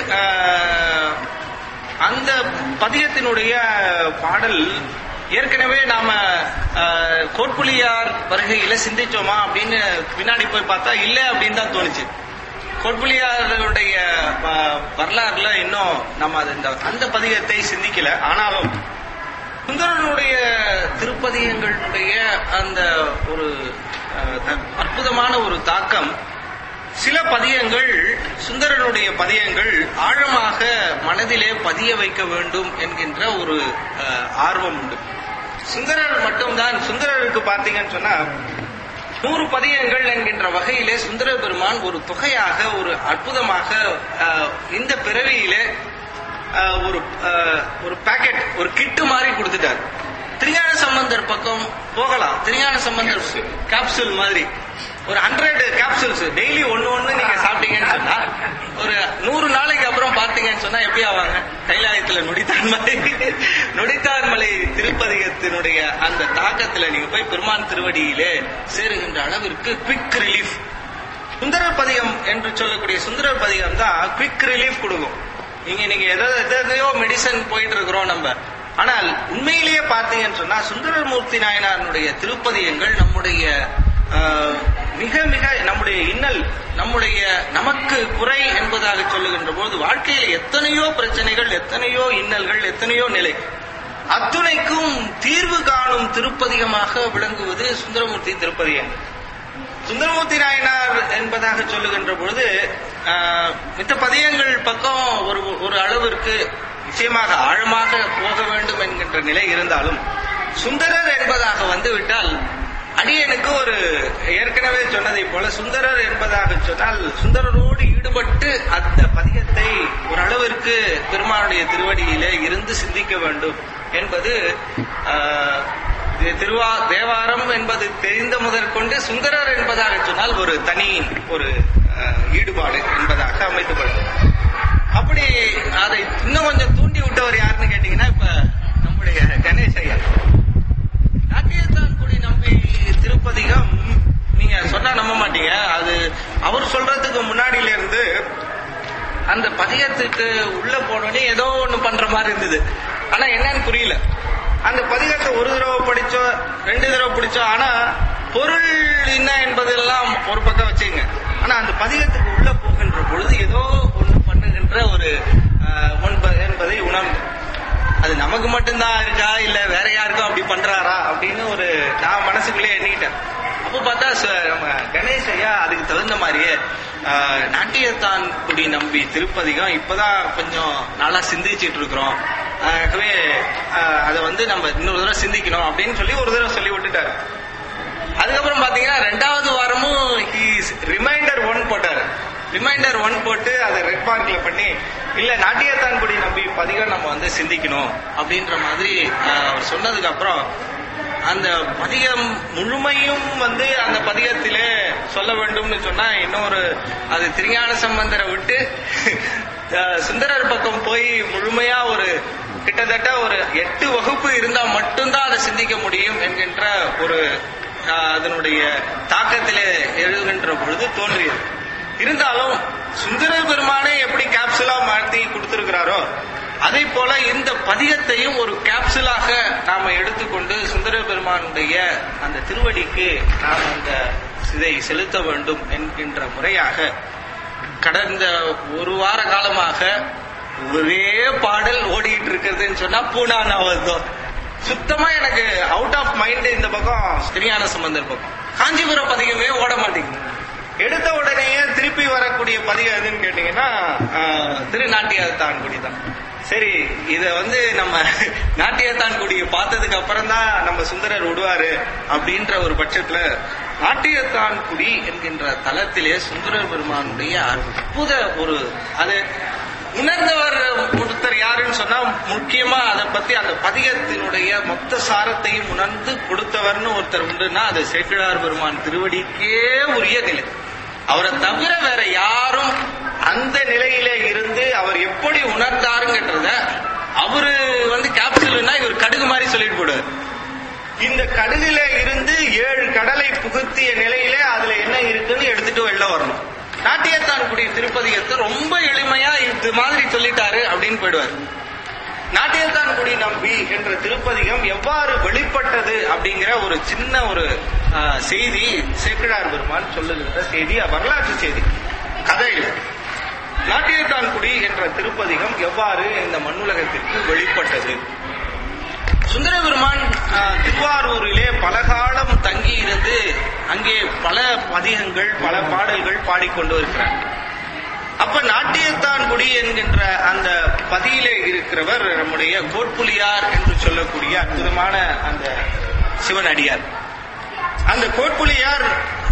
[SPEAKER 1] அந்த பதிகத்தினுடைய பாடல் ஏற்கனவே நாம கோட்புலியார் வருகையில சிந்திச்சோமா அப்படின்னு பின்னாடி போய் பார்த்தா இல்ல அப்படின்னு தான் தோணுச்சு. கோட்புலியாருடைய வரலாறுல இன்னும் நம்ம அந்த பதிகத்தை சிந்திக்கல. ஆனாலும் சுந்தரனுடைய திருப்பதிகங்களுடைய அந்த ஒரு அற்புதமான ஒரு தாக்கம், சில பதியங்கள் சுந்தரனுடைய பதியங்கள் ஆழமாக மனதிலே பதிய வைக்க வேண்டும் என்கின்ற ஒரு ஆர்வம் உண்டு. சுந்தரர் மட்டும்தான், சுந்தரருக்கு பார்த்தீங்கன்னு சொன்னா நூறு பதியங்கள் என்கின்ற வகையிலே சுந்தர பெருமான் ஒரு தொகையாக ஒரு அற்புதமாக இந்த பிறவியிலே ஒரு ஒரு பாக்கெட் ஒரு கிட்டு மாதிரி கொடுத்துட்டார். திருஞான சம்பந்தர் பக்கம் போகலாம். திருஞான சம்பந்தர் கேப்சூல் மாதிரி ஒரு ஹண்ட்ரட் கேப்சூல்ஸ் டெய்லி ஒன்னு ஒண்ணு நீங்க சாப்பிட்டீங்கன்னு சொன்னா ஒரு நூறு நாளைக்கு அப்புறம் பாத்தீங்கன்னு சொன்னா எப்படி ஆவாங்க? கைலாயத்துல நொடித்தான் மலை நொடித்தான் மலை திருப்பதிகத்தினுடைய அந்த தாக்கத்துல நீங்க போய் பெருமான் திருவடியிலே சேருகின்ற அளவிற்கு குவிக் ரிலீஃப். சுந்தரர் பதிகம் என்று சொல்லக்கூடிய சுந்தரர் பதிகம் தான் குவிக் ரிலீஃப் கொடுக்கும். நீங்க நீங்க எதோ எதையோ மெடிசன் போயிட்டு இருக்கிறோம் நம்ம, ஆனால் உண்மையிலேயே பார்த்தீங்கன்னு சொன்னா சுந்தரமூர்த்தி நாயனாருடைய திருப்பதியங்கள் நம்முடைய மிக மிக நம்முடைய இன்னல், நம்முடைய நமக்கு குறை என்பதாக சொல்லுகின்ற போது வாழ்க்கையில் எத்தனையோ பிரச்சனைகள், எத்தனையோ இன்னல்கள், எத்தனையோ நிலை, அத்துணைக்கும் தீர்வு காணும் திருப்பதிகமாக விளங்குவது சுந்தரமூர்த்தி திருப்பதிகம். சுந்தரமூர்த்தி நாயனார் என்பதாக சொல்லுகின்ற பொழுது மித்த பதியங்கள் பக்கம் ஒரு ஒரு அளவிற்கு நிச்சயமாக ஆழமாக போக வேண்டும் என்கின்ற நிலை இருந்தாலும் சுந்தரர் என்பதாக வந்துவிட்டால் அடியனுக்கு ஒரு ஏற்கனவே சொன்னதை போல சுந்தரர் என்பதாக சொன்னால் சுந்தரரோடு ஈடுபட்டு அந்த பதிகத்தை ஓரளவிற்கு பெருமானுடைய திருவடியிலே இருந்து சிந்திக்க வேண்டும் என்பது திருவா தேவாரம் என்பது தெரிந்த முதற்கொண்டு சுந்தரர் என்பதாக சொன்னால் ஒரு தனி ஒரு ஈடுபாடு என்பதாக அமைத்துக்கொள்ளும். அப்படி அதை இன்னும் கொஞ்சம் தூண்டி விட்டவர் யாருன்னு கேட்டீங்கன்னா இப்ப நம்முடைய கணேஷ் ஐயா. நாட்டியத்தான்குடி நம்பி திருப்பதிகம் நீங்க சொன்னா நம்ப மாட்டீங்க. அது அவர் சொல்றதுக்கு முன்னாடியில இருந்து அந்த பதிகத்துக்கு உள்ள போனோடனே ஏதோ ஒண்ணு பண்ற மாதிரி இருந்தது. ஆனா என்னன்னு புரியல. அந்த பதிகத்தை ஒரு தடவை படிச்சோம், ரெண்டு தடவை பிடிச்சோம். ஆனா பொருள் என்ன என்பதெல்லாம் ஒரு பக்கம் வச்சுங்க. ஆனா அந்த பதிகத்துக்கு உள்ள போகின்ற பொழுது ஏதோ ஒண்ணு பண்ணுகின்ற ஒரு என்பதை உணர்ந்து, அது நமக்கு மட்டும்தான் இருக்கா இல்ல வேற யாருக்கும் அப்படி பண்றாரா அப்படின்னு ஒரு நான் மனசுக்குள்ளே எண்ணிக்கிட்டேன். அப்ப பார்த்தா நம்ம கணேஷ் ஐயா அதுக்கு தகுந்த மாதிரியே நாட்டியத்தான் குடி நம்பி திருப்பதிகம் இப்பதான் கொஞ்சம் நாளா சிந்திச்சுட்டு இருக்கிறோம், ஆகவே அதை வந்து நம்ம இன்னொரு தடவை சிந்திக்கணும் அப்படின்னு சொல்லி ஒரு தடவை சொல்லி விட்டுட்டாரு. பாத்தீங்கன்னா ரெண்டாவது வாரமும் ரிமைண்டர் ஒன் போட்டாரு. ரிமைண்டர் ஒன் போட்டு அதை ரெட் மார்க்ல பண்ணி இல்ல நாட்டியத்தான்குடி நம்பி பதிகம் நம்ம வந்து சிந்திக்கணும் அப்படின்ற மாதிரி அவர் சொன்னதுக்கு அப்புறம் அந்த பதிகம் முழுமையும் வந்து அந்த பதிகத்திலே சொல்ல வேண்டும்னு சொன்னா இன்னொரு அது திருஞான சம்பந்தரை விட்டு சுந்தரர் பக்கம் போய் முழுமையா ஒரு கிட்டத்தட்ட ஒரு எட்டு வகுப்பு இருந்தா மட்டும்தான் அதை சிந்திக்க முடியும் என்கின்ற ஒரு அதனுடைய தாக்கத்திலே எழுதுகின்ற பொழுது தோன்றியது. இருந்தாலும் சுந்தர பெருமானே எப்படி கேப்சுலா மாற்றி கொடுத்திருக்கிறாரோ அதே போல இந்த பதிகத்தையும் ஒரு கேப்சுலாக நாம எடுத்துக்கொண்டு சுந்தர பெருமானுடைய அந்த திருவடிக்கு நாம் அந்த இதை செலுத்த வேண்டும் என்கின்ற முறையாக கடந்த ஒரு வார காலமாக ஒரே பாடல் ஓடிட்டு இருக்கிறதுன்னு சொன்னா பூனா நாவல்தான். சுத்தமா எனக்கு அவுட் ஆஃப் மைண்ட் இந்த பக்கம் திருஞான சம்பந்தர் பக்கம். காஞ்சிபுரம் பதிகமே ஓட மாட்டேங்குது. எடுத்த உடனேயே திருப்பி வரக்கூடிய பதிகம் எதுன்னு கேட்டீங்கன்னா திருநாட்டியத்தான்குடி தான். சரி, இத வந்து நம்ம நாட்டியத்தான்குடியை பார்த்ததுக்கு அப்புறம் தான் நம்ம சுந்தரர் விடுவாரு அப்படின்ற ஒரு பட்சத்துல நாட்டியத்தான்குடி என்கின்ற தலத்திலே சுந்தரர் பெருமானுடைய அற்புத ஒரு அது உணர்ந்தவர் ஒருத்தர் யாருன்னு சொன்னா முக்கியமா அதை பத்தி அந்த பதிகத்தினுடைய மொத்த சாரத்தையும் உணர்ந்து கொடுத்தவர்னு ஒருத்தர் உண்டுன்னா அது சேக்கிழார் பெருமான் திருவடிக்கே உரிய நிலை. அவரை தவிர வேற யாரும் அந்த நிலையிலே இருந்து அவர் எப்படி உணர்ந்தாருங்கன்றத அவரு வந்து கேப்சூல்னா இவர் கடுகு மாதிரி சொல்லிட்டு போடுவார். இந்த கடுகுல இருந்து ஏழு கடலை புகுத்திய நிலையிலே அதுல என்ன இருக்குன்னு எடுத்துட்டு வெளில வரணும். நாட்டியத்தான்குடி திருப்பதிகத்தை ரொம்ப எளிமையா இது மாதிரி சொல்லிட்டாரு அப்படின்னு போயிடுவார். நாட்டியத்தான்குடி நம்பி என்ற திருப்பதிகம் எவ்வாறு வெளிப்பட்டது அப்படிங்கிற ஒரு சின்ன ஒரு செய்தி சேக்கிழார் பெருமான் சொல்லுகிற செய்தி, வரலாற்று செய்தி, கதையில். நாட்டியத்தான்குடி என்ற திருப்பதிகம் எவ்வாறு இந்த மண்ணுலகத்திற்கு வெளிப்பட்டது? சுந்தர பெருமான் திருவாரூரிலே பல காலம் தங்கி இருந்து அங்கே பல பதிகங்கள் பல பாடல்கள் பாடிக்கொண்டு இருக்கிறார். அப்ப நாட்டியத்தான்குடி என்கின்ற அந்த பதியிலே இருக்கிறவர் நம்முடைய கோட்புலியார் என்று சொல்லக்கூடிய அற்புதமான அந்த சிவன் அடியார். அந்த கோட்புலியார்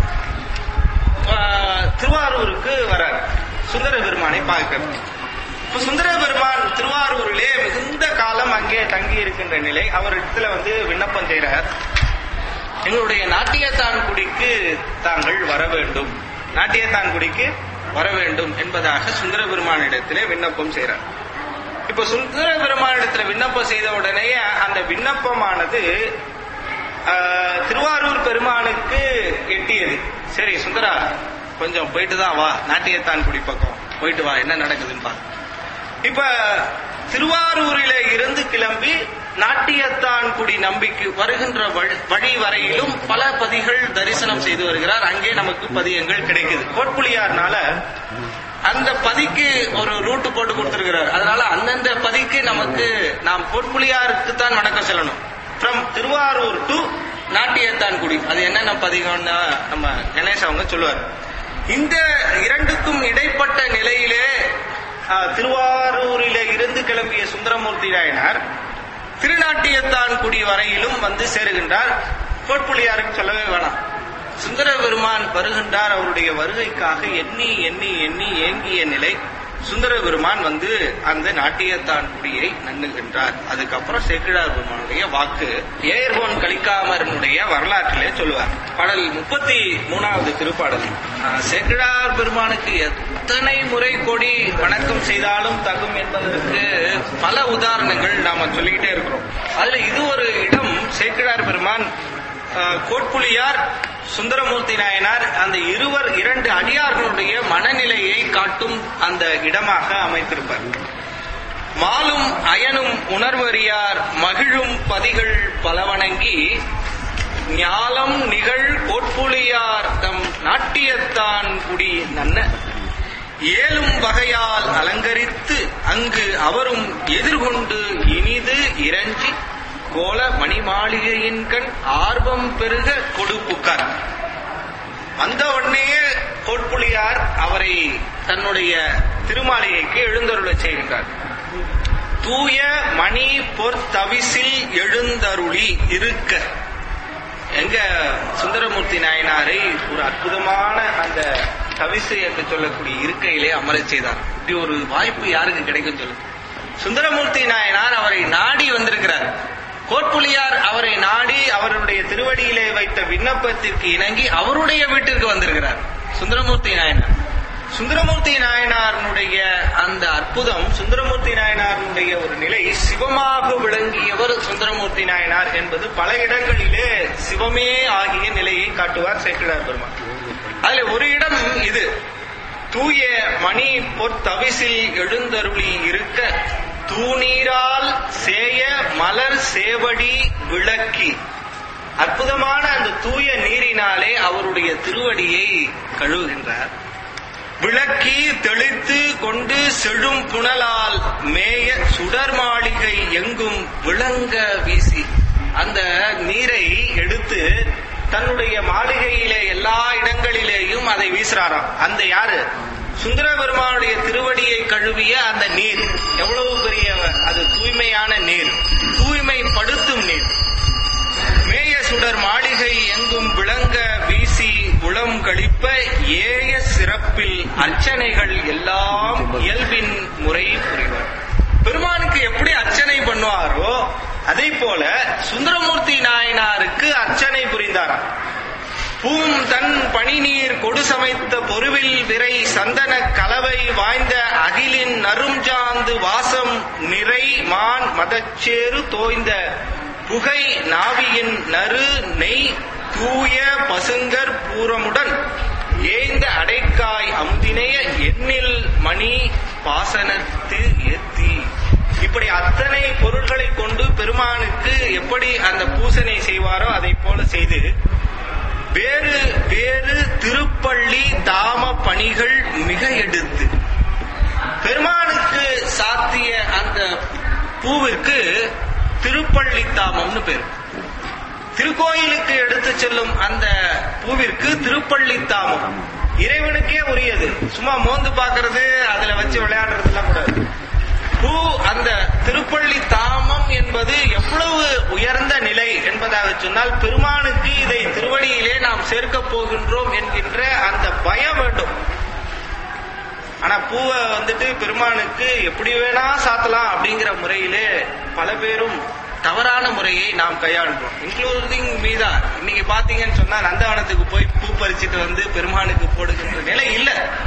[SPEAKER 1] திருவாரூருக்கு வரார் சுந்தர பெருமானை பார்க்கிறார். இப்ப சுந்தர பெருமான் திருவாரூரிலே மிகுந்த காலம் அங்கே தங்கி இருக்கின்ற நிலை. அவரிடத்துல வந்து விண்ணப்பம் செய்கிறார், எங்களுடைய நாட்டியத்தான்குடிக்கு தாங்கள் வர வேண்டும், நாட்டியத்தான்குடிக்கு வர வேண்டும் என்பதாக சுந்தர பெருமானிடத்திலே விண்ணப்பம் செய்கிறார். இப்ப சுந்தர பெருமானிடத்துல விண்ணப்பம் செய்த உடனே அந்த விண்ணப்பமானது திருவாரூர் பெருமானுக்கு எட்டியது. சரி சுந்தரா, கொஞ்சம் போயிட்டு தான் வா, நாட்டியத்தான்குடி பக்கம் போயிட்டு வா, என்ன நடக்குதுன்னு பா. இப்ப திருவாரூரில இருந்து கிளம்பி நாட்டியத்தான்குடி நம்பிக்கு வருகின்ற வழி வரையிலும் பல பதிகள் தரிசனம் செய்து வருகிறார். அங்கே நமக்கு பதியங்கள் கிடைக்குது. கோட்புலியார்னால அந்த பதிக்கு ஒரு ரூட்டு போட்டு கொடுத்திருக்கிறார். அதனால அந்தந்த பதிக்கு நமக்கு நாம் கோட்புலியாருக்கு தான் வணக்கம் செல்லணும். ஃப்ரம் திருவாரூர் டு நாட்டியத்தான்குடி அது என்னென்ன பதிகம்னா நம்ம கணேஷ் அவங்க சொல்லுவார். இந்த இரண்டுக்கும் இடைப்பட்ட நிலையிலே திருவாரூரில இருந்து கிளம்பிய சுந்தரமூர்த்தி நாயனார் திருநாட்டியத்தான்குடி வரையிலும் வந்து சேருகின்றார். கோட்புலியாருக்கு சொல்லவே வேணாம். சுந்தர பெருமான் வருகின்றார். அவருடைய வருகைக்காக எண்ணி எண்ணி எண்ணி ஏங்கிய நிலை. சுந்தர பெருமான் வந்து அந்த நாட்டியத்தான்குடியை நண்ணுகின்றார். அதுக்கப்புறம் சேக்கிழார் பெருமானுடைய வாக்கு ஏர்கோன் கலிக்காமரனுடைய வரலாற்றிலே சொல்லுவார். பாடல் முப்பத்தி மூணாவது திருப்பாடல். சேக்கிழார் பெருமானுக்கு எத்தனை முறை கொடி வணக்கம் செய்தாலும் தகும் என்பதற்கு பல உதாரணங்கள் நாம சொல்லிக்கிட்டே இருக்கிறோம். அதுல இது ஒரு இடம். சேக்கிழார் பெருமான் கோட்புலியார் சுந்தரமூர்த்தி நாயனார் அந்த இருவர் இரண்டு அடியார்களுடைய மனநிலையை காட்டும் அந்த இடமாக அமைத்திருப்பார். மாலும் அயனும் உணர்வறியார் மகிழும் பதிகள் பலவணங்கி ஞாலம் நிகழ் கோட்புலியார் தம் நாட்டியத்தான் குடி நன்ன ஏலும் வகையால் அலங்கரித்து அங்கு அவரும் எதிர்கொண்டு இனிது இறஞ்சி கோல மணி மாளிகையின் கண் ஆர்வம் பெருக கொடுப்புக்கார். வந்த உடனே கோட்புலியார் அவரை தன்னுடைய திருமாளிகைக்கு எழுந்தருளச் செய்கின்றார். தூய மணி பொற் தவிசில் எழுந்தருளி இருக்க எங்க சுந்தரமூர்த்தி நாயனாரை ஒரு அற்புதமான அந்த கவிசு என்று சொல்லக்கூடிய இருக்கையிலே அமரச் செய்தார். இப்படி ஒரு வாய்ப்பு யாருக்கு கிடைக்கும் சொல்லு. சுந்தரமூர்த்தி நாயனார் அவரை நாடி வந்திருக்கிறார். கோட்புலியார் அவரை நாடி அவருடைய திருவடியிலே வைத்த விண்ணப்பத்திற்கு இணங்கி அவருடைய வீட்டிற்கு வந்திருக்கிறார் சுந்தரமூர்த்தி நாயனார். சுந்தரமூர்த்தி நாயனாருடைய அந்த அற்புதம், சுந்தரமூர்த்தி நாயனாருடைய ஒரு நிலை, சிவமாக விளங்கியவர் சுந்தரமூர்த்தி நாயனார் என்பது பல இடங்களிலே சிவமே ஆகிய நிலையை காட்டுவார் சேக்கிழார் பெருமான். அதுல ஒரு இடம் இது, தூய மணி பொற்தவிசில் எழுந்தருளி இருக்க தூணீரால் சேய மலர் சேவடி விளக்கி. அற்புதமான அந்த தூய நீரினாலே அவருடைய திருவடியை கழுவுகின்றார். விளக்கி தெளித்து கொண்டு செழும் புனலால் மேய சுடர் மாளிகை எங்கும் விளங்க வீசி. அந்த நீரை எடுத்து தன்னுடைய மாளிகையிலே எல்லா இடங்களிலேயும் அதை வீசுறாராம். அந்த யாரு? சுந்தர பெருமானுடைய திருவடியை கழுவிய அந்த நீர் எவ்வளவு பெரிய, அது தூய்மையான நீர், தூய்மைப்படுத்தும் நீர். மேய சுடர் மாளிகை எங்கும் விளங்க வீசி உளம் கழிப்ப ஏய சிறப்பில் அர்ச்சனைகள் எல்லாம் இயல்பின் முறை புரிவார். பெருமானுக்கு எப்படி அர்ச்சனை பண்ணுவாரோ அதை போல சுந்தரமூர்த்தி நாயனாருக்கு அர்ச்சனை புரிந்தாராம். பூம் தன் பனிநீர் கொடு சமைத்த பொருவில் விரை சந்தன கலவை வாய்ந்த அகிலின் நறுஞ்சாந்து வாசம் நிறை மான் மதச்சேறு தோய்ந்த புகை நாவியின் நறு நெய் தூய பசுங்கர் பூரமுடன் ஏந்த அடைக்காய் அமுதினைய எண்ணில் மணி பாசனத்து ஏத்தி. இப்படி அத்தனை பொருட்களை கொண்டு பெருமானுக்கு எப்படி அந்த பூசனை செய்வாரோ அதை போல செய்து வேறு வேறு திருப்பள்ளி தாம பணிகள் மிக எடுத்து பெருமானுக்கு சாத்திய அந்த பூவிற்கு திருப்பள்ளி தாமம்னு பேரு. திருக்கோயிலுக்கு எடுத்து செல்லும் அந்த பூவிற்கு திருப்பள்ளி தாமம். இறைவனுக்கே உரியது. சும்மா மோந்து பாக்குறது, அதுல வச்சு விளையாடுறது எல்லாம் கூடாது. பூ அந்த திருப்பள்ளி தாமம் என்பது எவ்வளவு உயர்ந்த நிலை என்பதாக சொன்னால், பெருமானுக்கு இதை திருவடியிலே நாம் சேர்க்க போகின்றோம் என்கின்ற அந்த பயம் வேண்டும். ஆனா பூவை வந்துட்டு பெருமானுக்கு எப்படி வேணா சாத்தலாம் அப்படிங்கிற முறையிலே பல பேரும் தவறான முறையை நாம் கையாளுறோம், இன்க்ளூடிங் மீதா. இன்னைக்கு பாத்தீங்கன்னு சொன்னா நந்தவனத்துக்கு போய் பூ பறிச்சுட்டு வந்து பெருமானுக்கு போடுகின்ற நிலை இல்ல.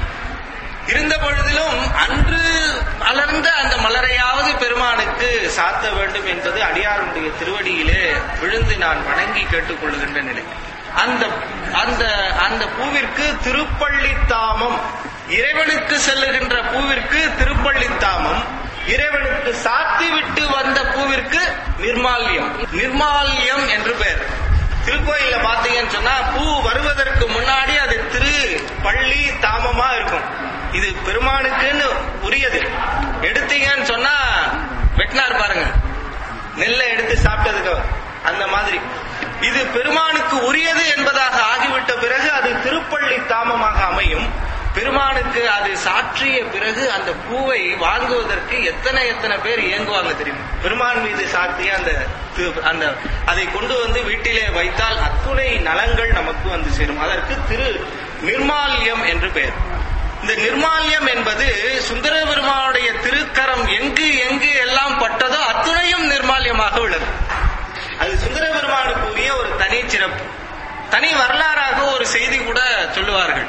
[SPEAKER 1] இருந்த பொழுதிலும் அன்று மலர்ந்த அந்த மலரையாவது பெருமானுக்கு சாத்த வேண்டும் என்பது அடியாருடைய திருவடியிலே விழுந்து நான் வணங்கி கேட்டுக்கொள்ளுகின்ற நிலை. அந்த அந்த அந்த பூவிற்கு திருப்பள்ளித்தாமம், இறைவனுக்கு செல்லுகின்ற பூவிற்கு திருப்பள்ளித்தாமம், இறைவனுக்கு சாத்தி விட்டு வந்த பூவிற்கு நிர்மால்யம். நிர்மால்யம் என்று பெயர். திருக்கோயில பாத்தீங்கன்னு சொன்னா பூ வருவதற்கு முன்னாடி அது திரு பள்ளி தாமமா இருக்கும். இது பெருமானுக்குன்னு உரியது. எடுத்தீங்கன்னு சொன்னா வெட்டினார் பாருங்க, நெல்லை எடுத்து சாப்பிட்டதுக்கு அந்த மாதிரி. இது பெருமானுக்கு உரியது என்பதாக ஆகிவிட்ட பிறகு அது திருப்பள்ளி தாமமாக அமையும். பெருமானுக்கு அது சாற்றிய பிறகு அந்த பூவை வாங்குவதற்கு எத்தனை எத்தனை பேர் இயங்குவாங்க தெரியுமா? பெருமான் மீது சாத்திய அந்த அந்த அதை கொண்டு வந்து வீட்டிலே வைத்தால் அத்துணை நலங்கள் நமக்கு வந்து சேரும். அதற்கு திரு நிர்மால்யம் என்று பெயர். இந்த நிர்மால்யம் என்பது சுந்தர பெருமானுடைய திருக்கரம் எங்கு எங்கு எல்லாம் பட்டதோ அத்துணையும் நிர்மால்யமாக உள்ளது. அது சுந்தர பெருமானுக்கு உரிய ஒரு தனி சிறப்பு. தனி வரலாறாக ஒரு செய்தி கூட சொல்லுவார்கள்.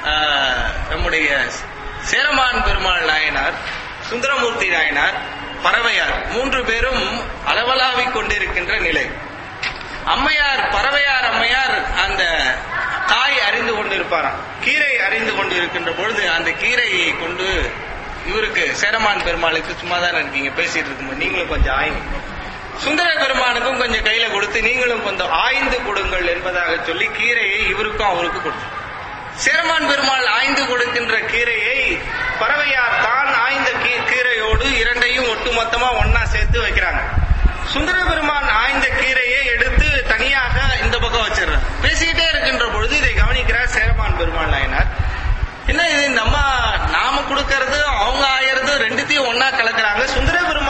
[SPEAKER 1] நம்முடைய சேரமான் பெருமாள் நாயனார், சுந்தரமூர்த்தி நாயனார், பறவையார் மூன்று பேரும் அளவலாவிக் கொண்டிருக்கின்ற நிலை. அம்மையார், பறவையார் அம்மையார் அந்த காய் அறிந்து கொண்டிருப்பாராம், கீரை அறிந்து கொண்டு இருக்கின்ற பொழுது அந்த கீரையை கொண்டு இவருக்கு சேரமான் பெருமாளுக்கு சும்மாதான் இருக்கீங்க பேசிட்டு இருக்கும்போது நீங்களும் கொஞ்சம் ஆயுங்க, சுந்தர பெருமானுக்கும் கொஞ்சம் கையில கொடுத்து நீங்களும் கொஞ்சம் ஆய்ந்து கொடுங்கள் என்பதாக சொல்லி கீரையை இவருக்கும் அவருக்கு கொடுத்து, சேரமான் பெருமாள் ஆய்ந்து கொடுக்கின்ற கீரையை பறவையார் தான் ஆய்ந்த கீரையோடு இரண்டையும் ஒட்டுமொத்தமா ஒன்னா சேர்த்து வைக்கிறாங்க. சுந்தர பெருமான் ஆய்ந்த கீரையை எடுத்து தனியாக இந்த பக்கம் வச்சிடறார். பேசிக்கிட்டே இருக்கின்ற பொழுது இதை கவனிக்கிறார் சேரமான் பெருமாள் நாயனார். என்ன இது, நம்ம நாம கொடுக்கறது அவங்க ஆயறது ரெண்டுத்தையும் ஒன்னா கலக்கிறாங்க. சுந்தர பெருமான்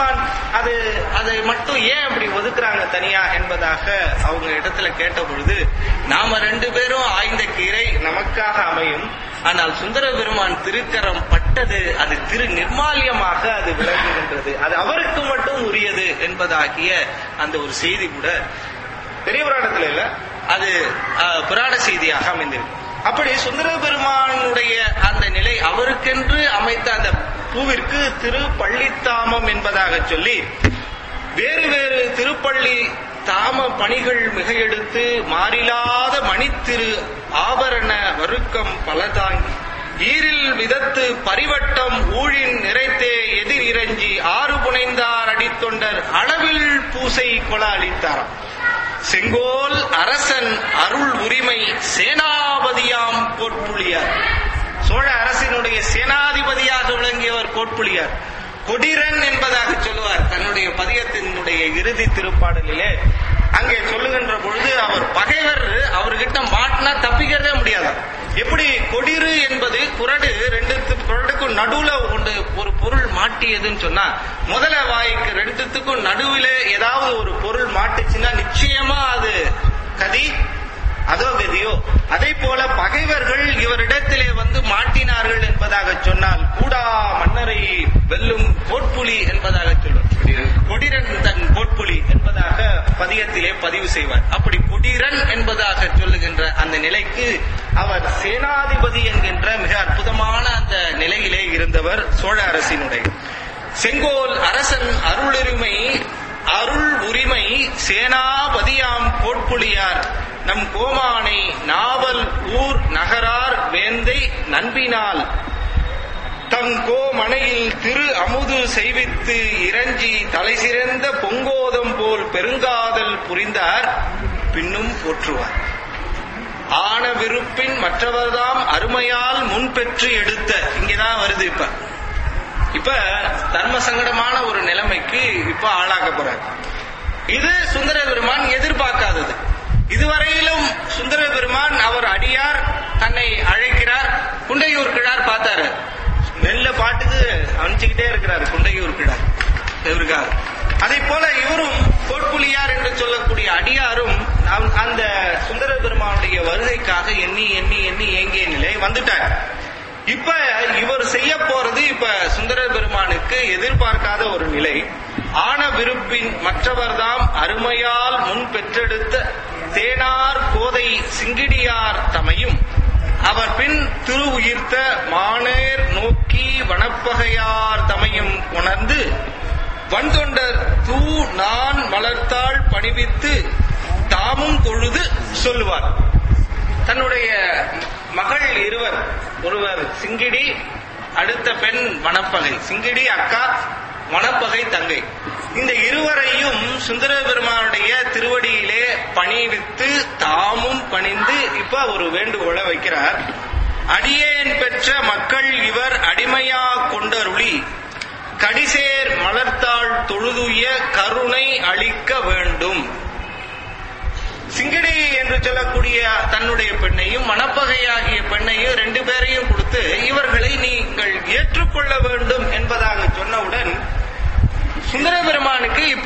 [SPEAKER 1] அது அதை மட்டும் ஏன் அப்படி ஒதுக்குறாங்க தனியா என்பதாக அவங்க இடத்துல கேட்ட பொழுது, நாம ரெண்டு பேரும் ஆய்ந்த கீரை நமக்காக அமையும், ஆனால் சுந்தர பெருமான் திருக்கரம் பட்டது அது திரு நிர்மால்யமாக அது விளங்குகின்றது, அது அவருக்கு மட்டும் உரியது என்பதாகிய அந்த ஒரு செய்தி கூட பெரிய புராணத்துல இல்ல, அது புராண செய்தியாக அமைந்திருக்கு. அப்படி சுந்தர பெருமானுடைய அந்த நிலை அவருக்கென்று அமைத்த அந்த பூவிற்கு திருப்பள்ளித்தாமம் என்பதாக சொல்லி, வேறு வேறு திருப்பள்ளி தாம பணிகள் மிக எடுத்து மாறிலாத மணித்திரு ஆபரண வருக்கம் பலதாங்கி ஈரில் விதத்து பரிவட்டம் ஊழின் நிறைத்தே எதிர் இறஞ்சி ஆறு புனைந்தார் அடித்தொண்டர் அளவில் பூசை கொல அளித்தாராம். செங்கோல் அரசன் அருள் உரிமை சேனாபதியாம் கோட்புலியார். சோழ அரசினுடைய சேனாதிபதியாக விளங்கியவர் கோட்புலியார். கொடிரன் என்பதாக சொல்லுவார் தன்னுடைய பதியத்தினுடைய இறுதி திருப்பாடலிலே. அங்கே சொல்லுகின்ற பொழுது அவர் பகைவர் அவர்கிட்ட மாட்டினா தப்பிக்கிறதே முடியாது. எப்படி கொடிரு என்பது குரடு, ரெண்டு குரடுக்கும் நடுவுல ஒன்று ஒரு பொருள் மாட்டியதுன்னு சொன்னா, முதல வாய்க்கு ரெண்டுத்துக்கும் நடுவில் ஏதாவது ஒரு பொருள் மாட்டுச்சுன்னா நிச்சயமா அது கதி அதோ கதியோ. அதே போல பகைவர்கள் இவரிடத்திலே வந்து மாட்டினார்கள் என்பதாக சொன்னால் கூடா மன்னரை வெல்லும் கோட்புலி என்பதாக சொல்லுவார். கொடிரன் தன் கோட்புலி என்பதாக பதியத்திலே பதிவு செய்வார். அப்படி கொடிரன் என்பதாக சொல்லுகின்ற அந்த நிலைக்கு அவர் சேனாதிபதி என்கின்ற மிக அற்புதமான அந்த நிலையிலே இருந்தவர் சோழ அரசினுடைய. செங்கோல் அரசன் அருளுரிமை அருள் உரிமை சேனாபதியாம் கோட்புலியார் நம் கோமானை நாவல் ஊர் நகரார் வேந்தை நண்பினால் தங்கோ மனையில் திரு அமுது செய்வித்து இறஞ்சி தலை சிறந்த பொங்கோதம் போல் பெருங்காதல் புரிந்தார் பின்னும் போற்றுவார். ஆன விருப்பின் மற்றவர்தாம் அருமையால் முன் பெற்று எடுத்த. இங்கதான் வருது. இப்ப இப்ப தர்ம சங்கடமான ஒரு நிலைமைக்கு இப்ப ஆளாக்க போறார். இது சுந்தர பெருமான் எதிர்பார்க்காதது. இதுவரையிலும் சுந்தர பெருமான் அவர் அடியார் தன்னை அழைக்கிறார். குண்டையூர் கிழார் பார்த்தாரு, நெல்ல பாட்டுக்கு அனுப்பிச்சுக்கிட்டே இருக்கிறாரு குண்டையூர் கிழார் இவருக்காக. அதே போல இவரும் கோட்புலியார் என்று சொல்லக்கூடிய அடியாரும் அந்த சுந்தர பெருமானுடைய வருகைக்காக எண்ணி எண்ணி எண்ணி ஏங்கிய நிலை வந்துட்டார். இப்ப இவர் செய்ய போறது இப்ப சுந்தர பெருமானுக்கு எதிர்பார்க்காத ஒரு நிலை. ஆன விருப்பின் மற்றவர்தாம் அருமையால் முன் பெற்றெடுத்த தேனார் கோதை சிங்கிடியார் தமையும் அவர் பின் திரு உயிர்த்த மானேர் நோக்கி வனப்பகையார் தமையும் உணர்ந்து வன்தொண்டர் தூ நான் மலர்த்தாள் பணிவித்து தாமும் தொழுது சொல்லுவார். தன்னுடைய மகள் இருவர், ஒருவர் சிங்கிடி, அடுத்த பெண் வனப்பகை. சிங்கிடி அக்கா, வனப்பகை தங்கை. இந்த இருவரையும் சுந்தர பெருமானுடைய திருவடியிலே பணிவித்து தாமும் பணிந்து இப்ப ஒரு வேண்டுகோளை வைக்கிறார். அடியேன் பெற்ற மக்கள் இவர் அடிமையா கொண்டருளி கடிசேர் மலர்த்தாள் தொழுதுய கருணை அளிக்க வேண்டும். சிங்கிடி என்று சொல்லக்கூடிய தன்னுடைய பெண்ணையும் மணப்பகையாகிய பெண்ணையும் ரெண்டு பேரையும் கொடுத்து இவர்களை நீங்கள் ஏற்றுக்கொள்ள வேண்டும் என்பதாக சொன்னவுடன் சுந்தர பெருமானுக்கு இப்ப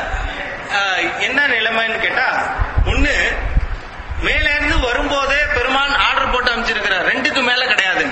[SPEAKER 1] என்ன நிலைமைன்னு கேட்டா, ஒண்ணு மேல இருந்து வரும்போதே பெருமான் ஆர்டர் போட்டு அமைச்சிருக்கிறார், ரெண்டுக்கு மேல கிடையாது.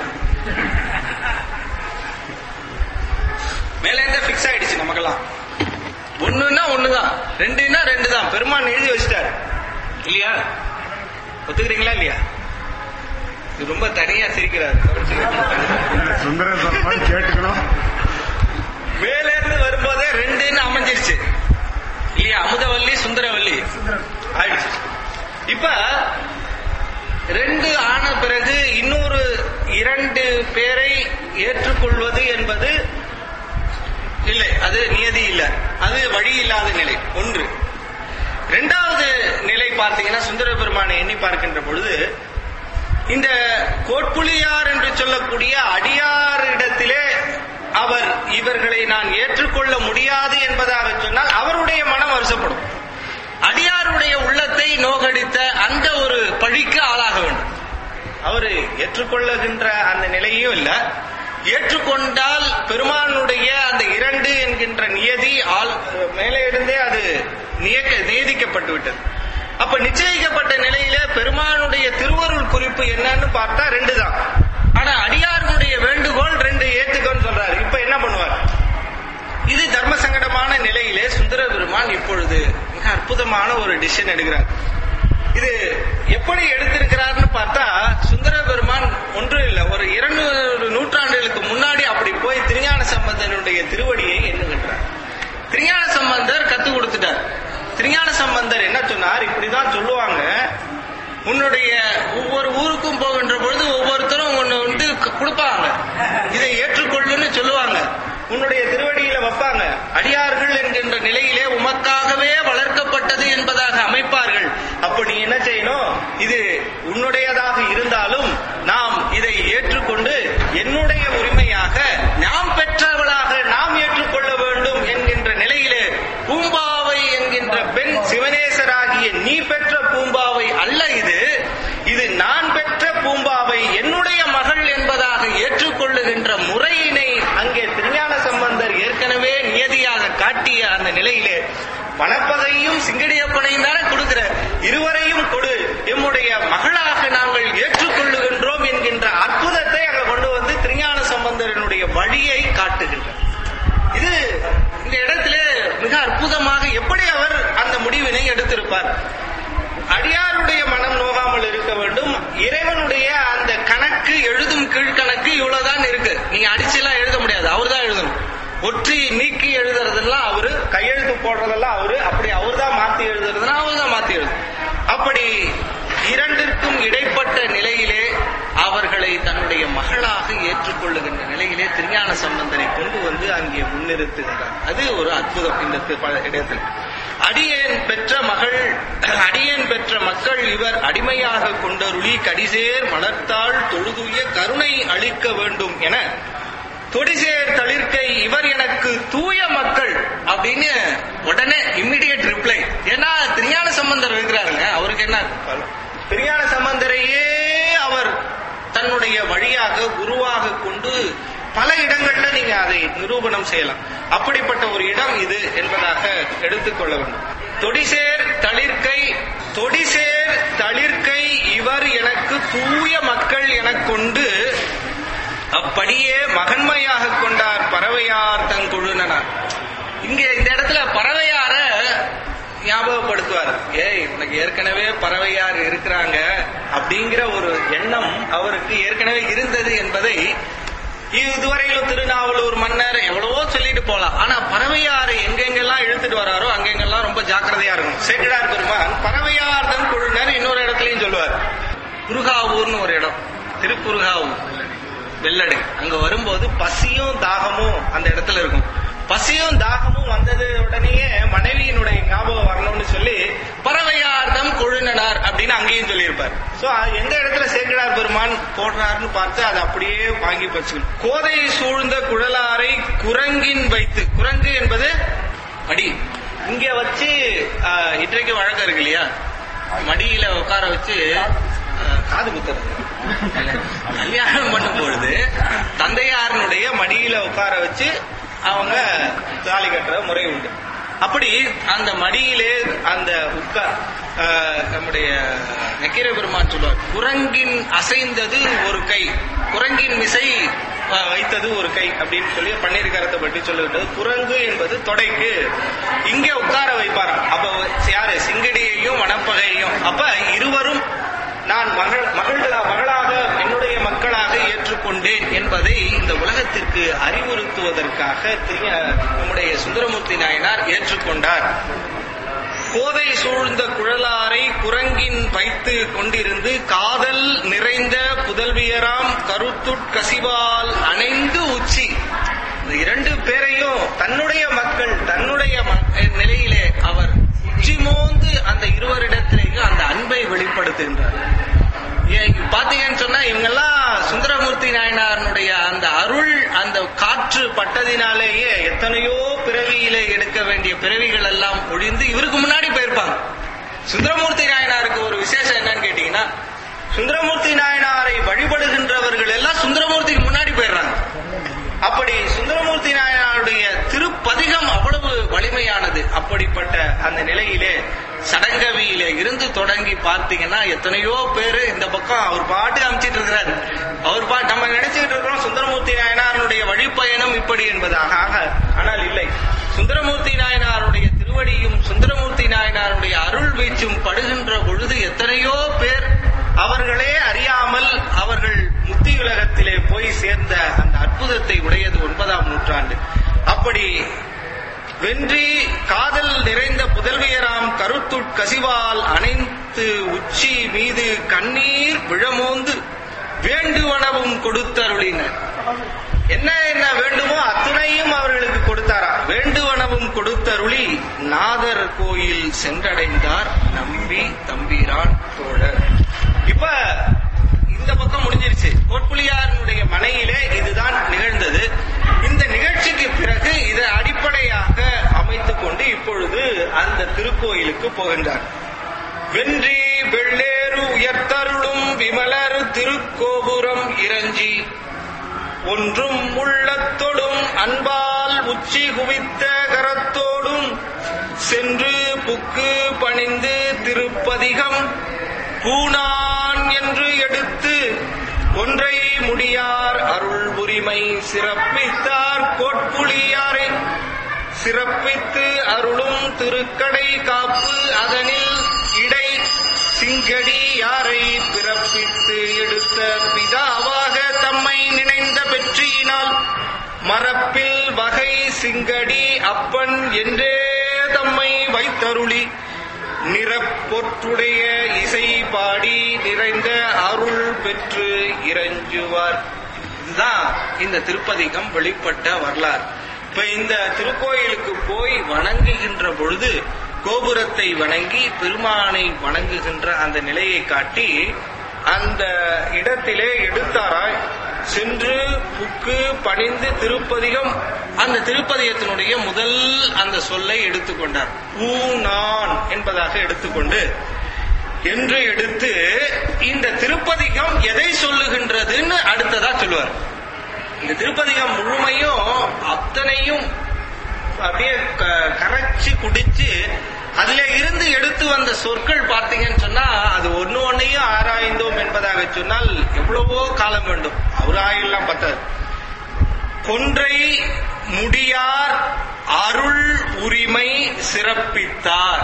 [SPEAKER 1] மேல இருந்து பிக்ஸ் ஆயிடுச்சு நமக்கெல்லாம். ஒண்ணுன்னா ஒண்ணுதான், ரெண்டுன்னா ரெண்டு தான் பெருமான் எழுதி வச்சிட்டாரு இல்லையா? ஒத்துக்கிறீங்களா இல்லையா? இது ரொம்ப தனியா சிரிக்கிறாரு. கேட்டுக்கணும். மேல இருந்து வரும்போதே ரெண்டுன்னு அமைஞ்சிருச்சு இல்லையா? அமுதவல்லி சுந்தரவல்லி ஆயிடுச்சு. இப்ப ரெண்டு ஆன பிறகு இன்னொரு இரண்டு பேரை ஏற்றுக்கொள்வது என்பது இல்லை, அது நியதி இல்லை, அது வழி இல்லாத நிலை ஒன்று. இரண்டாவது நிலை பார்த்தீங்கன்னா சுந்தர பெருமானை எண்ணி பார்க்கின்ற பொழுது இந்த கோட்புலியார் என்று சொல்லக்கூடிய அடியாரிடத்திலே அவர் இவர்களை நான் ஏற்றுக்கொள்ள முடியாது என்பதாக சொன்னால் அவருடைய மனம் வருஷப்படும். அடியாருடைய உள்ளத்தை நோகடித்த அந்த ஒரு பழிக்கு ஆளாக வேண்டும். அவரு ஏற்றுக்கொள்ளுகின்ற அந்த நிலையும் இல்ல, ஏற்றுக்கொண்டால் பெருமானுடைய அந்த இரண்டு என்கின்ற நியதி ஆள் மேலே இருந்தே அது நியதிக்கப்பட்டு விட்டது. அப்ப நிச்சயிக்கப்பட்ட நிலையில பெருமானுடைய திருவருள் குறிப்பு என்னன்னு பார்த்தா ரெண்டு தான். ஆனா அடியார்களுடைய வேண்டுகோள் ரெண்டு ஏத்துக்கன்னு சொல்றாரு. இப்ப என்ன பண்ணுவார்? இது தர்ம சங்கடமான நிலையிலே சுந்தர பெருமான் இப்பொழுது மிக அற்புதமான ஒரு டிசிஷன் எடுக்கிறார். இது எப்படி எடுத்திருக்கிறார்னு பார்த்தா, சுந்தர பெருமான் ஒன்றும் இல்லை, ஒரு இருநூறு நூற்றாண்டுகளுக்கு முன்னாடி அப்படி போய் திருஞான சம்பந்தனுடைய திருவடியை எண்ணுகின்றார். திருஞான சம்பந்தர் கத்து கொடுத்துட்டார். திருஞான சம்பந்தர் என்ன சொன்னார்? இப்படிதான் சொல்லுவாங்க, உன்னுடைய ஒவ்வொரு ஊருக்கும் போகின்ற பொழுது ஒவ்வொருத்தரும் ஒன்னு வந்து கொடுப்பாங்க, இதை ஏற்றுக்கொள்ளுன்னு சொல்லுவாங்க, உன்னுடைய திருவடியில வைப்பாங்க, அடியார்கள் என்கின்ற நிலையிலே உமக்காகவே வளர்க்கப்பட்டது என்பதாக அமைப்பார்கள். அப்ப நீ என்ன செய்யணும்? இது உன்னுடையதாக இருந்தாலும் நாம் இதை ஏற்றுக்கொண்டு என்னுடைய உரிமையாக நாம் பெற்றவளாக நாம் ஏற்றுக்கொள்ள வேண்டும் என்கின்ற நிலையிலே பூம்பாவை என்கின்ற பெண் சிவனேசராகிய நீ பெற்ற பூம்பாவை அல்ல, இது இது நான் பெற்ற பூம்பாவை என்னுடைய மகள் என்பதாக ஏற்றுக்கொள்ளுகின்ற முறையினை அங்கே திருஞான சம்பந்தர் ஏற்கனவே நியதியாக காட்டிய அந்த நிலையிலே பணப்பகையும் சிங்கடியப்பனையும் தானே கொடுக்கிற, இருவரையும் கொடு, எம்முடைய மகளாக நாங்கள் ஏற்றுக்கொள்ளுகின்றோம் என்கின்ற அற்புதத்தை அங்க கொண்டு வந்து திருஞான சம்பந்தரனுடைய வழியை காட்டுகின்றார். இது இந்த இடத்துல மிக அற்புதமாக எப்படி அவர் அந்த முடிவினை எடுத்திருப்பார். அடியாருடைய மனம் நோகாமல் இருக்க வேண்டும். இறைவனுடைய அந்த கணக்கு, எழுதும் கீழ்கணக்கு இவ்வளவுதான் இருக்கு. நீங்க அடிச்செல்லாம் எழுத முடியாது, அவர் தான் எழுதணும். ஒற்றி நீக்கி எழுதுறதெல்லாம் அவரு, கையெழுத்து போடுறதெல்லாம் அவரு, அப்படி அவர் தான் மாத்தி எழுதுறதுன்னா அவர் தான் மாத்தி எழுது. அப்படி இரண்டிற்கும் இடைப்பட்ட நிலையிலே அவர்களை தன்னுடைய மகளாக ஏற்றுக்கொள்ளுகின்ற நிலையிலே திருஞான சம்பந்தரை கொண்டு வந்து அங்கே முன்னிறுத்துகிறார். அது ஒரு அற்புதம். இந்த இடத்தில் அடியேன் பெற்ற மகள், அடியேன் பெற்ற மக்கள் இவர் அடிமையாக கொண்டருளி கடிசேர் மலர்த்தாள் தொழுதுய கருணை அளிக்க வேண்டும் என தொடிசேர் தளிர்க்கை இவர் எனக்கு தூய மக்கள் அப்படின்னு உடனே இம்மிடியட் ரிப்ளை. ஏன்னா திருஞான சம்பந்தர் இருக்கிறாருங்க, அவருக்கு என்ன, திருஞான சம்பந்தரையே அவர் தன்னுடைய வழியாக குருவாக கொண்டு பல இடங்கள்ல நீங்க அதை நிரூபணம் செய்யலாம். அப்படிப்பட்ட ஒரு இடம் இது என்பதாக எடுத்துக்கொள்ள வேண்டும். தொடிசேர் தளிர்க்கை, தொடிசேர் தளிர்க்கை இவர் எனக்கு தூய மக்கள் எனக் கொண்டு அப்படியே மகன்மையாக கொண்டார் பறவையார் தங்குழுனார். இங்க இந்த இடத்துல பறவையார ஞாபகப்படுத்துவார். ஏய், உனக்கு ஏற்கனவே பறவையார் இருக்கிறாங்க அப்படிங்கிற ஒரு எண்ணம் அவருக்கு ஏற்கனவே இருந்தது என்பதை இதுவரையிலும் திருநாவலூர் மன்னர் எவ்வளவோ சொல்லிட்டு போலாம். ஆனா பறவையாரை எங்கெங்கெல்லாம் இழுத்துட்டு வராரோ அங்கெங்கெல்லாம் ரொம்ப ஜாக்கிரதையா இருக்கும். சேக்கிழார் பெருமான் பறவையார் தன் குழுனர் இன்னொரு இடத்துலயும் சொல்லுவார். குருகாவூர்னு ஒரு இடம், திருக்குறுகாவூர் வெள்ளடை, அங்க வரும்போது பசியும் தாகமும் அந்த இடத்துல இருக்கும். பசியும் தாகமும் வந்தது உடனேயே மனைவியினுடைய ஞாபகம் வரணும்னு சொல்லி பறவையார்தம் கொழுனனார் அப்படின்னு அங்கேயும் சொல்லியிருப்பார். சோ எந்த இடத்துல சேக்கிழார் பெருமான் போடுறாருன்னு பார்த்து அதை அப்படியே வாங்கி பச்சுக்கணும். கோதை சூழ்ந்த குழலாரை குரங்கின் வைத்து, குரங்கு என்பது மடி, இங்க வச்சு இன்றைக்கு வழக்கம் இருக்கு இல்லையா, மடியில உட்கார வச்சு காது குத்துறது. கல்யாணம் பண்ணும் பொழுது தந்தையாரனுடைய மடியில உட்கார வச்சு அவங்க தாலி கட்டுற முறை உண்டு. அப்படி அந்த மடியிலே அந்த உட்கா நம்முடைய நக்கீர பெருமான் சொல்லுவார், குரங்கின் அசைந்தது ஒரு கை, குரங்கின் மிசை வைத்தது ஒரு கை அப்படின்னு சொல்லி பன்னீர் கரத்தை பற்றி சொல்லுகின்றது. குரங்கு என்பது தொடைக்கு இங்க உட்கார வைப்பாராம். அப்ப யாரு, சிங்கடியையும் மணப்பகையையும். அப்ப இருவரும் நான் மகள் மகள்களா மகளாக என்னுடைய மக்களாக ஏற்றுக்கொண்டேன் என்பதை இந்த உலகத்திற்கு அறிவுறுத்துவதற்காக நம்முடைய சுந்தரமூர்த்தி நாயனார் ஏற்றுக்கொண்டார். கோதை சூழ்ந்த குழலாரை குரங்கின் வைத்து கொண்டிருந்து காதல் நிறைந்த புதல்வியராம் கருத்துட்கசிவால் அணைந்து உச்சி, இரண்டு பேரையும் தன்னுடைய மக்கள் தன்னுடைய நிலையிலே அவர் உச்சி மோந்து அந்த இருவரிடத்திலேயும் அந்த அன்பை வெளிப்படுத்துகின்றார். பாத்தீங்கன்னு சொன்னா இவங்கெல்லாம் சுந்தரமூர்த்தி நாயனாருடைய அந்த அருள், அந்த காற்று பட்டதினாலேயே எத்தனையோ பிறவியிலே எடுக்க வேண்டிய பிறவிகள் எல்லாம் ஒழிந்து இவருக்கு முன்னாடி போயிருப்பாங்க. சுந்தரமூர்த்தி நாயனாருக்கு ஒரு விசேஷம் என்னன்னு கேட்டீங்கன்னா, சுந்தரமூர்த்தி நாயனாரை வழிபடுகின்றவர்கள் எல்லாம் சுந்தரமூர்த்திக்கு முன்னாடி போயிடுறாங்க. அப்படி சுந்தரமூர்த்தி நாயனாருடைய திருப்பதிகம் அவ்வளவு வலிமையானது. அப்படிப்பட்ட அந்த நிலையிலே சடங்கவியில இருந்து தொடங்கி பார்த்தீங்கன்னா எத்தனையோ பேரு இந்த பக்கம் அவர் பாட்டு அமைச்சிட்டு இருக்கிறார். அவர் பாட்டு நம்ம நினைச்சுட்டு இருக்கிறோம் சுந்தரமூர்த்தி நாயனாருடைய வழிப்பயணம் இப்படி என்பதாக. ஆனால் இல்லை, சுந்தரமூர்த்தி நாயனாருடைய திருவடியும் சுந்தரமூர்த்தி நாயனாருடைய அருள் வீச்சும் படுகின்ற பொழுது எத்தனையோ பேர் அவர்களே அறியாமல் அவர்கள் முத்தியுலகத்திலே போய் சேர்ந்த அந்த அற்புதத்தை உடையது ஒன்பதாம் நூற்றாண்டு. அப்படி வென்றி காதல் நிறைந்த புதல்வியராம் கருத்துட் கசிவால் அணைத்து உச்சி மீது கண்ணீர் விழமோந்து வேண்டுவனவும் கொடுத்தருளினர். என்ன என்ன வேண்டுமோ அத்துணையும் அவர்களுக்கு கொடுத்தாரா. வேண்டுவனவும் கொடுத்தருளி நாதர் கோயில் சென்றடைந்தார் நம்பி தம்பிரான் தோழர். இப்ப இந்த பக்கம் முடிஞ்சிருச்சு. கோட்புலியாருடைய மனையிலே இதுதான் நிகழ்ந்தது. இந்த நிகழ்ச்சிக்கு பிறகு இதை அடிப்படையாக அமைத்துக் கொண்டு இப்பொழுது அந்த திருக்கோயிலுக்கு போகின்றார். வென்றி வெள்ளேறு உயர்த்தருளும் விமலர் திருக்கோபுரம் இறஞ்சி ஒன்றும் உள்ளத்தோடும் அன்பால் உச்சி குவித்த கரத்தோடும் சென்று புக்கு பணிந்து திருப்பதிகம் பூனான் என்று எடுத்து ஒன்றை முடியார் அருள் உரிமை சிறப்பித்தார் கோட்புலியாரை சிறப்பித்து அருளும் திருக்கடை காப்பு அதனில் இடை சிங்கடி யாரை பிறப்பித்து எடுத்த பிதாவாக தம்மை நினைந்த வெற்றியினால் மரப்பில் வகை சிங்கடி அப்பன் என்றே தம்மை வைத்தருளி நிறப்பொற்றுடைய இசை பாடி நிறைந்த அருள் பெற்று இறைஞ்சுவார். இதுதான் இந்த திருப்பதிகம் வெளிப்பட்ட வரலாறு. இப்ப இந்த திருக்கோயிலுக்கு போய் வணங்குகின்ற பொழுது கோபுரத்தை வணங்கி பெருமானை வணங்குகின்ற அந்த நிலையை காட்டி அந்த இடத்திலே எடுத்தாராய் சென்று புக்கு பணிந்து திருப்பதிகம் அந்த திருப்பதிகத்தினுடைய முதல் அந்த சொல்லை எடுத்துக்கொண்டார். பூனான் என்பதாக எடுத்துக்கொண்டு என்று எடுத்து இந்த திருப்பதிகம் எதை சொல்லுகின்றதுன்னு அடுத்ததா சொல்லுவார். இந்த திருப்பதிகம் முழுமையும் அத்தனையும் அப்படியே கரைச்சி குடிச்சு அதுல இருந்து எடுத்து வந்த சொற்கள் பார்த்தீங்கன்னு சொன்னா அது ஒன்னு ஒன்னையும் ஆராய்ந்தோம் என்பதாக சொன்னால் எவ்வளவோ காலம் வேண்டும். அவர் ஆயிலாம் பத்தாது. கொன்றை முடியார் அருள் உரிமை சிறப்பித்தார்.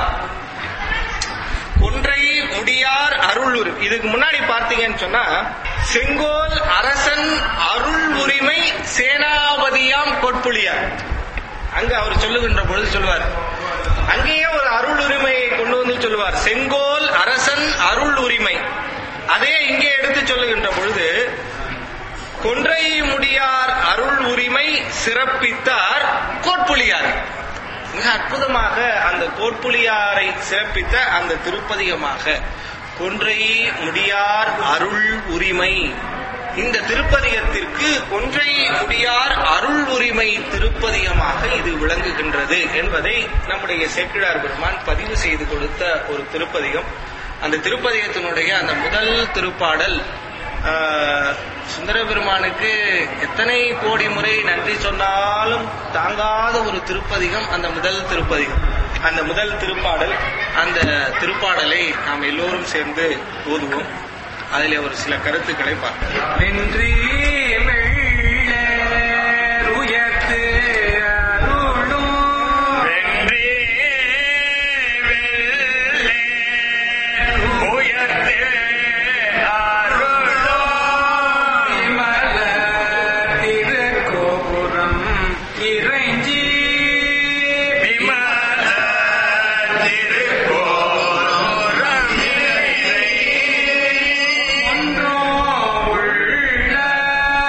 [SPEAKER 1] கொன்றை முடியார் அருள் உரிமை. இதுக்கு முன்னாடி பார்த்தீங்கன்னு சொன்னா செங்கோல் அரசன் அருள் உரிமை சேனாபதியாம் கோட்புலியார். அங்க அவர் சொல்லுகின்ற பொழுது சொல்லுவார், அங்கேயே ஒரு அருள் உரிமையை கொண்டு வந்து சொல்லுவார். செங்கோல் அரசன் அருள் உரிமை. அதே இங்கே எடுத்து சொல்லுகின்ற பொழுது கொன்றை முடியார் அருள் உரிமை சிறப்பித்தார் கோட்புலியார். மிக அற்புதமாக அந்த கோட்புலியாரை சிறப்பித்த அந்த திருப்பதிகமாக கொன்றை முடியார் அருள் உரிமை. இந்த திருப்பதிகத்திற்கு கொன்றை முடியார் அருள் உரிமை திருப்பதிகமாக இது விளங்குகின்றது என்பதை நம்முடைய சேக்கிழார் பெருமான் பதிவு செய்து கொடுத்த ஒரு திருப்பதிகம். அந்த திருப்பதிகத்தினுடைய அந்த முதல் திருப்பாடல் சுந்தர பெருமானுக்கு எத்தனை கோடி முறை நன்றி சொன்னாலும் தாங்காத ஒரு திருப்பதிகம் அந்த முதல் திருப்பதிகம். அந்த முதல் திருப்பாடல், அந்த திருப்பாடலை நாம் எல்லோரும் சேர்ந்து ஓதுவோம். அதிலே ஒரு சில கருத்துக்களை பார்க்கலாம்.
[SPEAKER 2] வென்றி உயர்த்து அருளும்
[SPEAKER 1] வென்றி உயர்த்து அருளும்
[SPEAKER 2] விமல திருக்கோபுரம் இறைஞ்சி
[SPEAKER 1] விமல திருக்கோபுரம்
[SPEAKER 2] ஒன்றோ உள்ள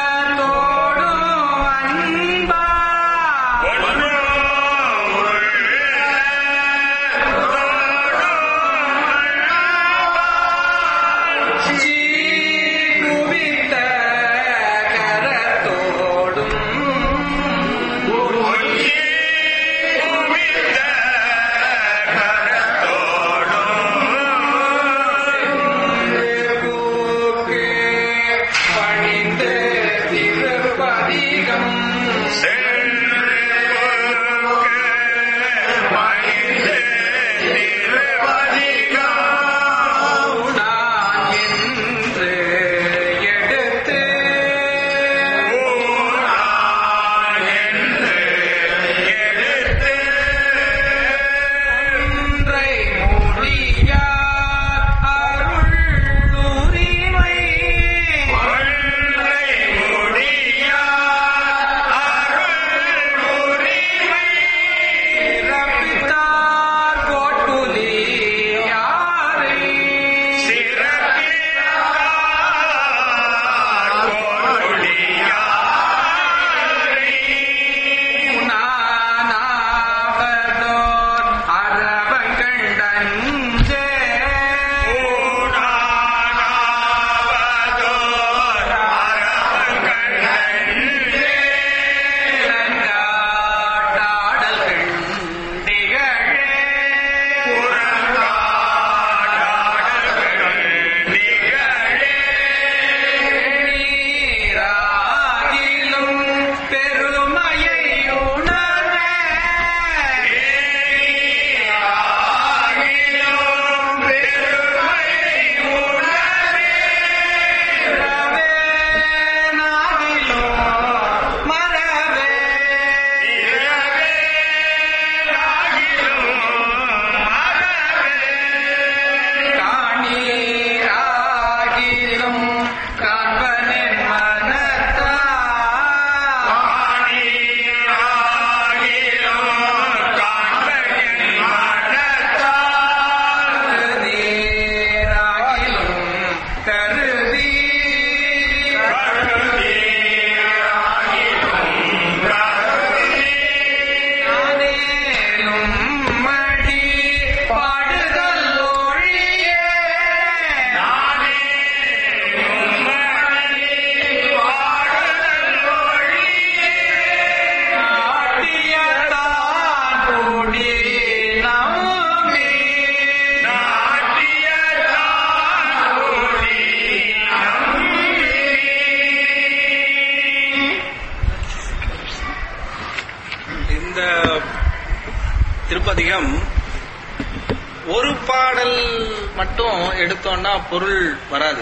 [SPEAKER 1] திருப்பதிகம் ஒரு பாடல் மட்டும் எடுத்தோம்னா பொருள் வராது.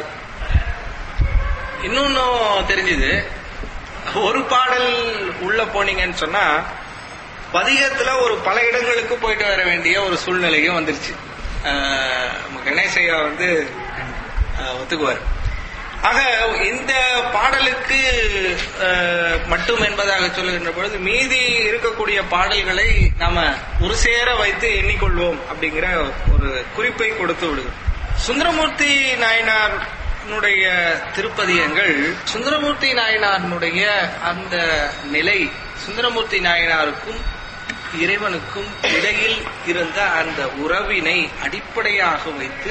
[SPEAKER 1] இன்னொன்னும் தெரிஞ்சுது, ஒரு பாடல் உள்ள போனீங்கன்னு சொன்னா பதிகத்துல ஒரு பல இடங்களுக்கு போயிட்டு வர வேண்டிய ஒரு சூழ்நிலையும் வந்துருச்சு. கணேசையா வந்து ஒத்துக்குவார். ஆக இந்த பாடலுக்கு மட்டும் என்பதாக சொல்லுகின்ற பொழுது மீதி இருக்கக்கூடிய பாடல்களை நாம ஒரு சேர வைத்து எண்ணிக்கொள்வோம் அப்படிங்கிற ஒரு குறிப்பை கொடுத்து விடுகிறோம். சுந்தரமூர்த்தி நாயனாருடைய திருப்பதிகங்கள், சுந்தரமூர்த்தி நாயனாருடைய அந்த நிலை, சுந்தரமூர்த்தி நாயனாருக்கும் இறைவனுக்கும் இடையில் இருந்த அந்த உறவினை அடிப்படையாக வைத்து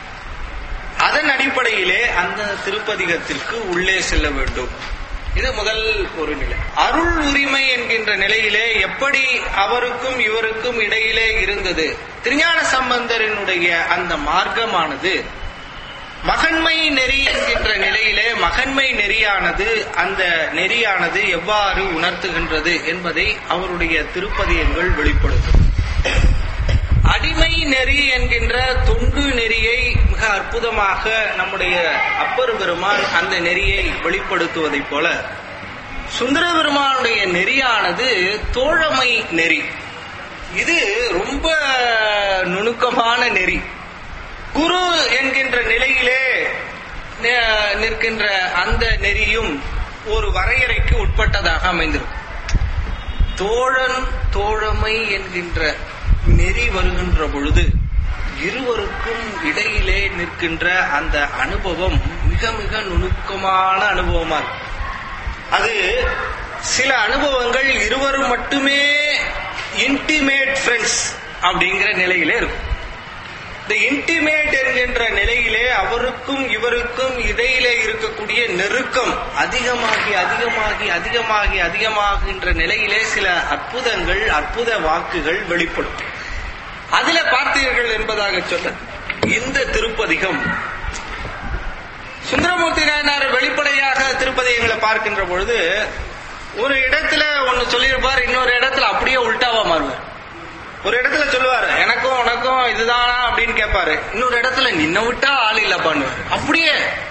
[SPEAKER 1] அதன் அடிப்படையிலே அந்த திருப்பதிகத்திற்கு உள்ளே செல்ல வேண்டும். இது முதல் ஒரு நிலை. அருள் உரிமை என்கின்ற நிலையிலே எப்படி அவருக்கும் இவருக்கும் இடையிலே இருந்தது, திருஞான சம்பந்தரினுடைய அந்த மார்க்கமானது மகன்மை நெறி என்கின்ற நிலையிலே மகன்மை நெறியானது, அந்த நெறியானது எவ்வாறு உணர்த்துகின்றது என்பதை அவருடைய திருப்பதிகங்கள் வெளிப்படுத்தும். அடிமை நெறி என்கின்ற தொண்டு நெறியை மிக அற்புதமாக நம்முடைய அப்பர் பெருமான் அந்த நெறியை வெளிப்படுத்துவதைப் போல சுந்தர பெருமானுடைய நெறியானது தோழமை நெறி. இது ரொம்ப நுணுக்கமான நெறி. குரு என்கின்ற நிலையிலே நிற்கின்ற அந்த நெறியும் ஒரு வரையறைக்கு உட்பட்டதாக அமைந்திருக்கும். தோழன் தோழமை என்கின்ற நெறி வருகின்ற பொழுது இருவருக்கும் இடையிலே நிற்கின்ற அந்த அனுபவம் மிக மிக நுணுக்கமான அனுபவமா இருக்கும். அது சில அனுபவங்கள் இருவரும் மட்டுமே இன்டிமேட் ஃப்ரெண்ட்ஸ் அப்படிங்கிற நிலையிலே இருக்கும். இந்த இன்டிமேட் என்கின்ற நிலையிலே அவருக்கும் இவருக்கும் இடையிலே இருக்கக்கூடிய நெருக்கம் அதிகமாகி அதிகமாகி அதிகமாகி அதிகமாகின்ற நிலையிலே சில அற்புதங்கள், அற்புத வாக்குகள் வெளிப்படும். அதுல பார்த்தீர்கள் என்பதாக சொல்ல இந்த திருப்பதிகம் சுந்தரமூர்த்தி நாயனார் வெளிப்படையாக திருப்பதிகங்களை பார்க்கின்ற பொழுது ஒரு இடத்துல ஒன்னு சொல்லியிருப்பார், இன்னொரு இடத்துல அப்படியே உல்டாவா மாறுவார். ஒரு இடத்துல சொல்லுவாரு எனக்கும் உனக்கும் இதுதானா அப்படின்னு கேட்பாரு, இன்னொரு இடத்துல நின்ன விட்டா ஆள் இல்ல பண்ணுவாரு. அப்படியே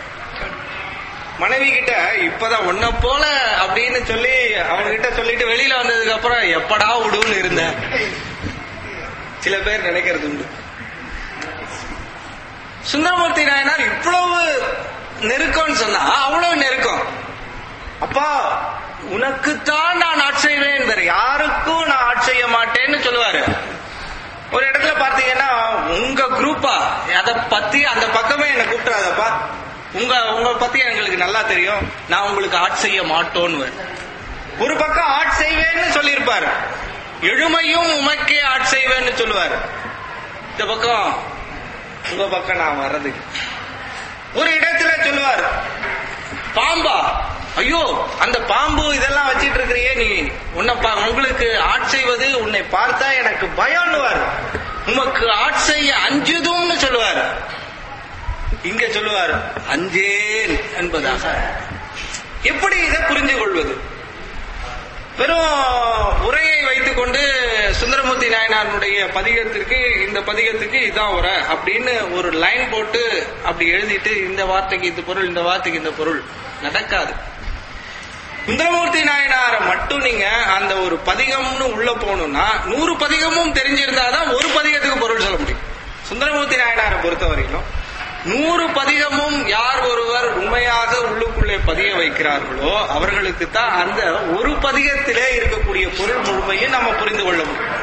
[SPEAKER 1] மனைவி கிட்ட இப்பதான் ஒன்ன போல அப்படின்னு சொல்லி அவங்க கிட்ட சொல்லிட்டு வெளியில வந்ததுக்கு அப்புறம் எப்படா விடுன்னு இருந்த சில பேர் நினைக்கிறது உண்டு. சுந்தரமூர்த்தி நாயனார் இவ்வளவு நெருக்கம்னு சொன்னா அவ்வளவு நெருக்கம். அப்பா உனக்குத்தான் நான் ஆட்செய்வேன், வேற யாருக்கும் நான் ஆட்செய்ய மாட்டேன்னு சொல்லுவாரு. ஒரு இடத்துல பார்த்தீங்கன்னா உங்க குரூப்பா அத பத்தி அந்த பக்கமே என்ன கூப்பிடாதப்பா, உங்க உங்க பத்தி எங்களுக்கு நல்லா தெரியும், நான் உங்களுக்கு ஆட்செய்ய மாட்டோன்னு. ஒரு பக்கம் ஆட்செய்வேன்னு சொல்லியிருப்பாரு, எழுமையும் உமக்கே ஆட்செய்வேன்னு சொல்லுவாரு. இந்த பக்கம் உங்க பக்கம் நான் வர்றதுக்கு. ஒரு இடத்துல சொல்லுவார் பாம்பா, ஐயோ அந்த பாம்பு இதெல்லாம் வச்சிட்டு இருக்கிறியே நீ, உன்னை உங்களுக்கு ஆட்செய்வது உன்னை பார்த்தா எனக்கு பயம்னுவார். உமக்கு ஆட்செய்ய அஞ்சுதும்னு சொல்லுவார். இங்க சொல்லுவார் அஞ்சேன் என்பதாக. எப்படி இதை புரிஞ்சு கொள்வது? வெறும் உரையை வைத்துக் கொண்டு சுந்தரமூர்த்தி நாயனாருடைய பதிகத்திற்கு இந்த பதிகத்துக்கு இதான் உரை அப்படின்னு ஒரு லைன் போட்டு அப்படி எழுதிட்டு இந்த வார்த்தைக்கு இந்த பொருள், இந்த வார்த்தைக்கு இந்த பொருள் நடக்காது. சுந்தரமூர்த்தி நாயனார மட்டும் நீங்க அந்த ஒரு பதிகம்னு உள்ள போகணும்னா நூறு பதிகமும் தெரிஞ்சிருந்தாதான் ஒரு பதிகத்துக்கு பொருள் சொல்ல முடியும். சுந்தரமூர்த்தி நாயனாரை பொறுத்த வரைக்கும் நூறு பதிகமும் யார் ஒருவர் உண்மையாக உள்ளுக்குள்ளே பதிய வைக்கிறார்களோ அவர்களுக்கு தான் அந்த ஒரு பதிகத்திலே இருக்கக்கூடிய பொருள் முழுமையை நம்ம புரிந்து கொள்ள முடியும்.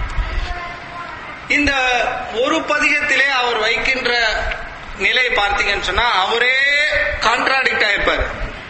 [SPEAKER 1] இந்த ஒரு பதிகத்திலே அவர் வைக்கின்ற நிலை பார்த்தீங்கன்னு சொன்னா அவரே கான்ட்ராடிக்ட் ஆயிருப்பாரு.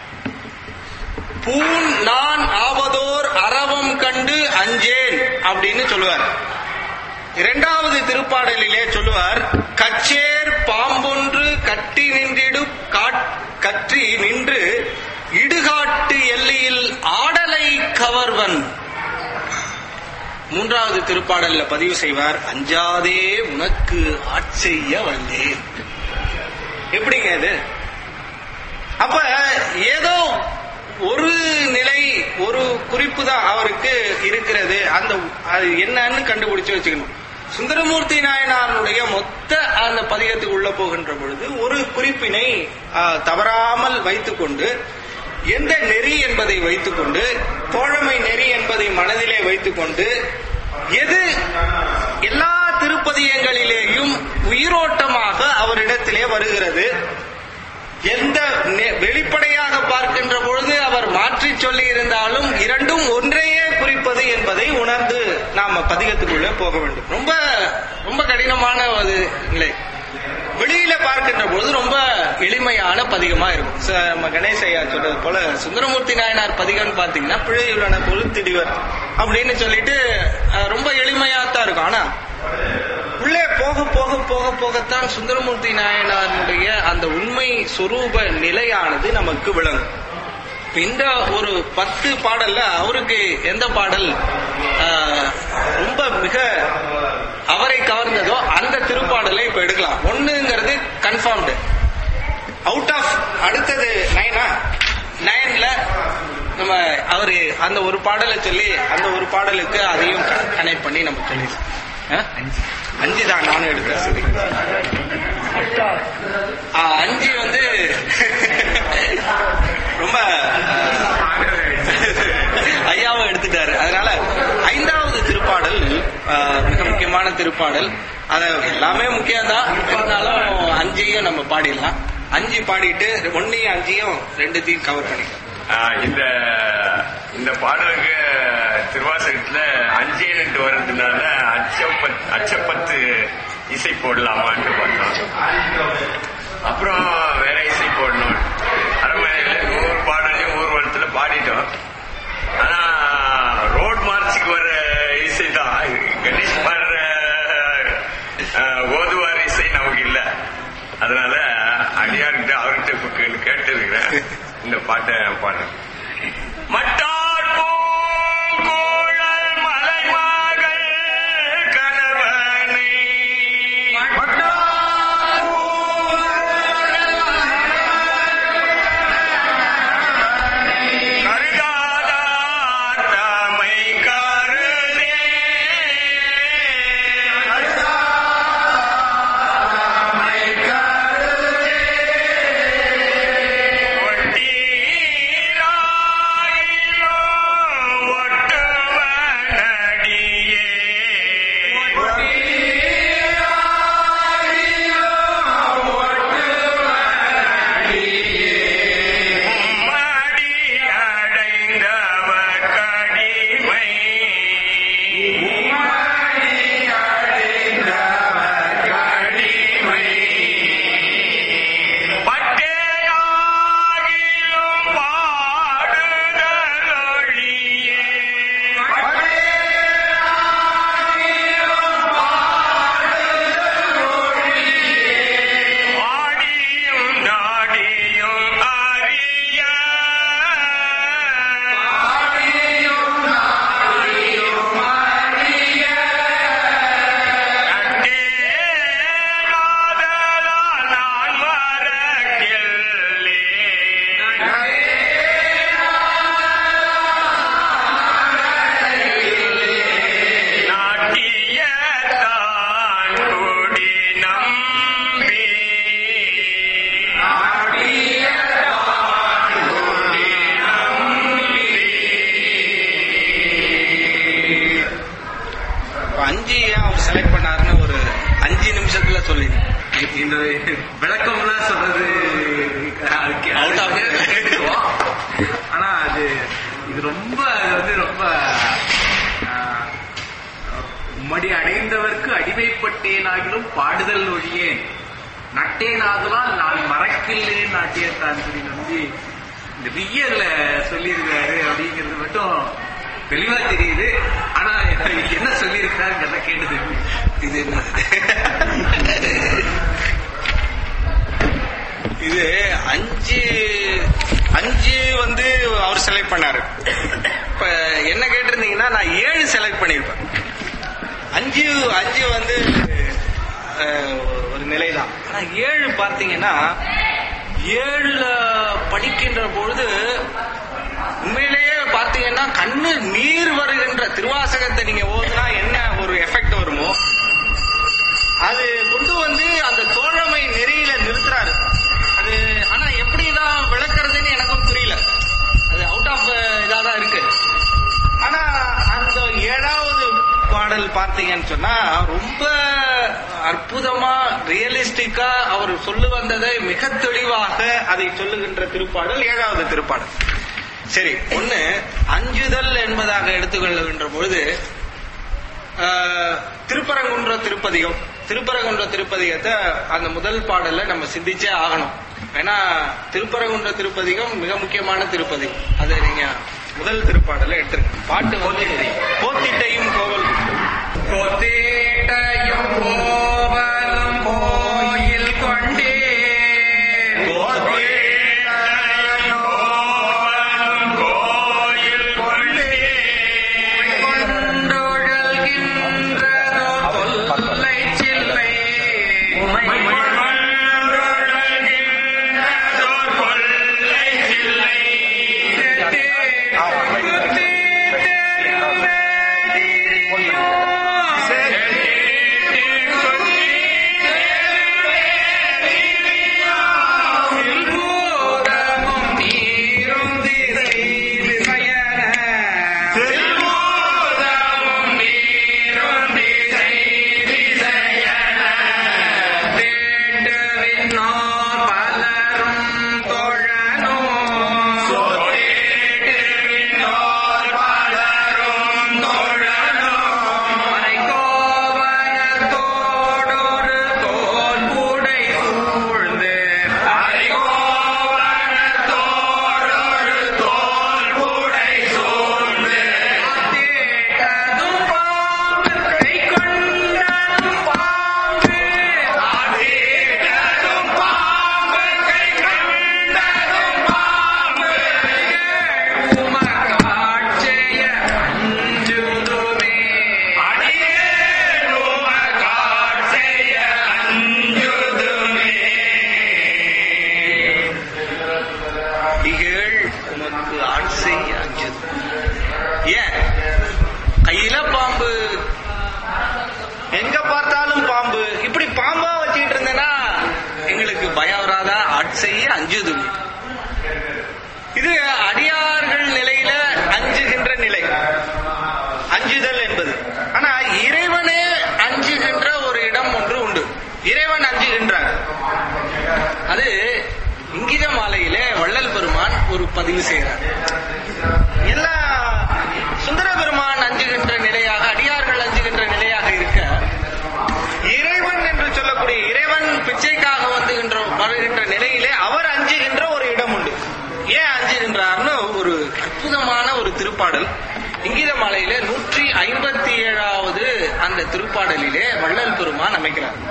[SPEAKER 1] பூன் நான் ஆவதோர் அரவம் கண்டு அஞ்சேன் அப்படின்னு சொல்லுவார். இரண்டாவது திருப்பாடலிலே சொல்லுவார், கச்சேர் பாம்பொன்று கட்டி நின்றிடு கற்றி நின்று இடுகாட்டு எல்லையில் ஆடலை கவர்வன். மூன்றாவது திருப்பாடல்ல பதிவு செய்வார், அஞ்சாதே உனக்கு ஆட்செய்ய வந்தேன். எப்படிங்க இது? அப்ப ஏதோ ஒரு நிலை ஒரு குறிப்பு தான் அவருக்கு இருக்கிறது. அந்த அது என்னன்னு கண்டுபிடிச்சு வச்சுக்கணும். சுந்தரமூர்த்தி நாயனாருடைய மொத்த அந்த பதிகத்துக்கு உள்ள போகின்ற பொழுது ஒரு குறிப்பினை தவறாமல் வைத்துக்கொண்டு, எந்த நெறி என்பதை வைத்துக்கொண்டு, தோழமை நெறி என்பதை மனதிலே வைத்துக்கொண்டு, எது எல்லா திருப்பதியங்களிலேயும் உயிரோட்டமாக அவரிடத்திலே வருகிறது, எந்த வெளிப்படையாக பார்க்கின்ற பொழுது அவர் மாற்றி சொல்லி இருந்தாலும் இரண்டும் ஒன்றையே குறிப்பது என்பதை உணர்ந்து நாம பதிகத்துக்குள்ளே போக வேண்டும். ரொம்ப ரொம்ப கடினமான ஒரு நிலை. வெளியில பார்க்கின்ற பொழுது ரொம்ப எளிமையான பதிகமா இருக்கும். நம்ம கணேச ஐயா சொல்றது போல சுந்தரமூர்த்தி நாயனார் பதிகம்னு பாத்தீங்கன்னா பிழையுள்ளன பொழுத்திடிவர் அப்படின்னு சொல்லிட்டு ரொம்ப எளிமையாத்தான் இருக்கும். ஆனா உள்ளே போக போக போக போகத்தான் சுந்தரமூர்த்தி நாயனாருடைய அந்த உண்மை சொரூப நிலையானது நமக்கு விளங்கும். இந்த ஒரு பத்து பாடல்ல அவருக்கு எந்த பாடல் ரொம்ப மிக அவரை கவர்ந்ததோ அந்த திருப்பாடலை இப்ப எடுக்கலாம். ஒண்ணுங்கிறது கன்ஃபார்ம்டு அவுட் ஆஃப் அடுத்தது நைனா நயன்ல நம்ம அவரு அந்த ஒரு பாடலை சொல்லி அந்த ஒரு பாடலுக்கு அதையும் கனெக்ட் பண்ணி நம்ம சொல்லிடலாம். அஞ்சு தான் நானும் எடுக்கிறேன். சரி, அஞ்சு வந்து ரொம்ப ஐயாவும் எடுத்துட்டாரு. அதனால ஐந்தாவது திருப்பாடல் மிக முக்கியமான திருப்பாடல். அத எல்லாமே முக்கியம்தான், இருந்தாலும் அஞ்சையும் நம்ம பாடிடலாம். அஞ்சு பாடிட்டு ஒன்னையும் அஞ்சையும் ரெண்டுத்தையும் கவர் பண்ணிக்கலாம்.
[SPEAKER 3] இந்த இந்த பாடலுக்கு திருவாசகத்துல அஞ்சே ரெண்டு வர்றதுனால அச்சப்பத் அச்சப்பத்து இசை போடலாமான்னு பார்த்தோம். அப்புறம் வேற இசை போடணும். அரண்மனையில நூறு பாடலையும் ஊர்வலத்துல பாடிட்டோம். ஆனா ரோட் மார்ச்சுக்கு வர இசை தான் கணேஷ் பாடுற ஓதுவார் இசை நமக்கு இல்ல. அதனால அடியார்கிட்ட அவர்கிட்ட கேட்டு இருக்கிறேன் இந்த பாட்டை பாடுறேன். மட்டார் பூங்கோழல் மலைமகள் கணவனை கருதாதார் தமை கருதே
[SPEAKER 2] விளக்கம்லாம் சொல்றது ஆனா அது இது ரொம்ப வந்து ரொம்ப உம்மடி அடைந்தவர்க்கு அடிமைப்பட்டேனாகிலும் பாடுதல் ஒழியேன் நட்டேனாகலாம் நான் மறக்கில்லேன் நாட்டியத்தான் சொல்லி வந்து இந்த பிஎல்ல சொல்லியிருக்காரு அப்படிங்கிறது மட்டும் தெளிவா தெரியுது. ஆனா என்ன சொல்லியிருக்காருங்கிறத கேட்டது
[SPEAKER 1] இது இது அஞ்சு அஞ்சு வந்து அவர் செலக்ட் பண்ணாரு. இப்ப என்ன கேட்டிருந்தீங்கன்னா நான் ஏழு செலக்ட் பண்ணிருப்பேன். அஞ்சு அஞ்சு வந்து ஒரு நிலைதான். ஆனா ஏழு பார்த்தீங்கன்னா ஏழுல படிக்கின்ற பொழுது உண்மையிலேயே பாத்தீங்கன்னா கண்ணு நீர் வருகின்ற திருவாசகத்தை நீங்க ஓதுனா என்ன ஒரு எஃபெக்ட் வருமோ அது கொண்டு வந்து அந்த தோழமை நெறியில நிறுத்துறாரு. அது ஆனா எப்படிதான் விளக்குறதுன்னு எனக்கும் புரியல. அது அவுட் ஆஃப் இதாதான் இருக்கு. ஆனா அந்த ஏழாவது பாடல் பார்த்தீங்கன்னு சொன்னா ரொம்ப அற்புதமா ரியலிஸ்டிக்கா அவர் சொல்லு வந்ததை மிக தெளிவாக அதை சொல்லுகின்ற திருப்பாடல் ஏழாவது திருப்பாடல். சரி, ஒண்ணு அஞ்சுதல் என்பதாக எடுத்துக்கொள்ளுகின்ற பொழுது திருப்பரங்குன்ற திருப்பதிகம் திருப்பரங்குன்ற திருப்பதிகத்தை அந்த முதல் பாடல்ல நம்ம சிந்திச்சே ஆகணும். ஏன்னா திருப்பரங்குன்ற திருப்பதிகம் மிக முக்கியமான திருப்பதிகம். அதை நீங்க முதல் திருப்பாடல எடுத்துருங்க. பாட்டு வந்து கோத்திட்டையும் கோவல்
[SPEAKER 2] கோத்திட்டையும் கோவலும் கோயில் கொண்டே இது அடியார்கள் நிலையில அஞ்சுகின்ற நிலை அஞ்சுதல் என்பது. ஆனா இறைவனே அஞ்சுகின்ற ஒரு இடம் ஒன்று உண்டு. இறைவன் அஞ்சுகின்றார். அது இங்கித மாலையிலே வள்ளல் பெருமான் ஒரு பதிவு செய்கிறார். எல்லா சுந்தர பெருமான் அஞ்சுகின்ற நிலையாக அடியார்கள் அஞ்சுகின்ற நிலையாக இருக்க, இறைவன் என்று சொல்லக்கூடிய இறைவன் பிச்சைக்காக வந்துகின்ற வருகின்ற நிலையிலே அவர் அஞ்சுகின்ற ஒரு இடம் உண்டு. ஏன் அஞ்சுகின்றார்னு ஒரு அற்புதமான ஒரு திருப்பாடல் இங்கித மாலையிலே நூற்றி ஐம்பத்தி ஏழாவது அந்த திருப்பாடலிலே வள்ளல் பெருமான் அமைக்கிறார்.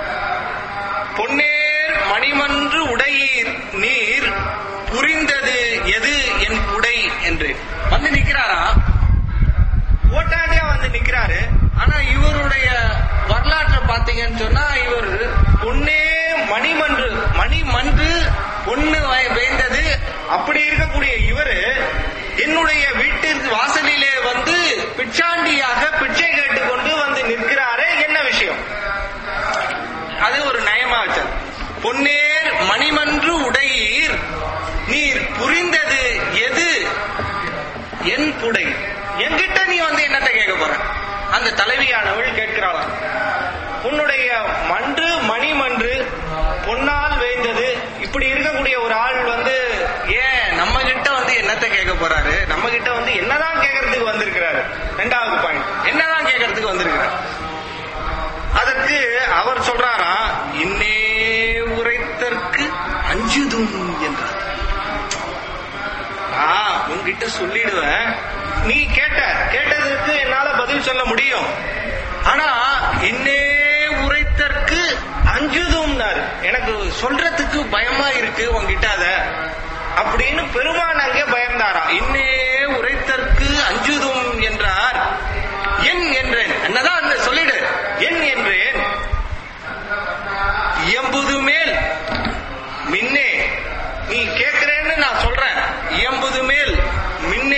[SPEAKER 2] பொன்னேர் மணிமன்று உடையீர் நீர் புரிந்தது எது என் உடை என்று வந்து நிக்கிறாரா, ஓட்டாண்டியா வந்து நிக்கிறாரு. ஆனா இவருடைய வரலாற்றை பாத்தீங்கன்னு சொன்னா இவர் பொன்னே மணிமன்று மணிமன்று பொண்ணு வேந்தது அப்படி இருக்கக்கூடிய இவரு என்னுடைய வீட்டிற்கு வாசலிலே வந்து பிச்சாண்டியாக பிச்சை கேட்டுக்கொண்டு வந்து நிற்கிறாரே, என்ன விஷயம்? அது ஒரு நயமா வச்சது. பொன்னேர் மணிமன்று உடையீர் நீர் புரிந்தது எது என் புடை. என்கிட்ட நீ வந்து என்னத்தை கேட்க போற? அந்த தலைவியானவள் கேட்கிறாளாம். உன்னுடைய மன்று மணிமன்று பொன்னால் வேந்தது இப்படி இருக்கக்கூடிய ஒரு ஆள் வந்து ஏன் நம்ம கிட்ட வந்து என்னத்தை கேட்க போறாரு? நம்ம கிட்ட வந்து என்னதான் கேட்கறதுக்கு வந்திருக்கிறாரு? ரெண்டாவது பாயிண்ட், என்னதான் கேட்கறதுக்கு வந்திருக்கிறார்? அதற்கு அவர் சொல்றாரா, இன்னே உரைத்தற்கு அஞ்சுதும் என்றார். ஆஹ் உன்கிட்ட சொல்லிடுவேன், நீ கேட்ட கேட்டதற்கு என்னால பதில் சொல்ல முடியும். ஆனா இன்னே உரைத்தற்கு அஞ்சுதும், எனக்கு சொல்றதுக்கு பயமா இருக்கு உன்கிட்ட அத அப்படின்னு பெருமான் அங்கே பயந்தாரா. இன்னே உரைத்தற்கு அஞ்சுதும் என்றார். என் என்றேன், என்னதான் அந்த சொல்லிடு, என் என்றேன். இயம்புது மேல் மின்னே, நீ கேட்கிறேன்னு நான் சொல்றேன். இயம்புது மேல் மின்னே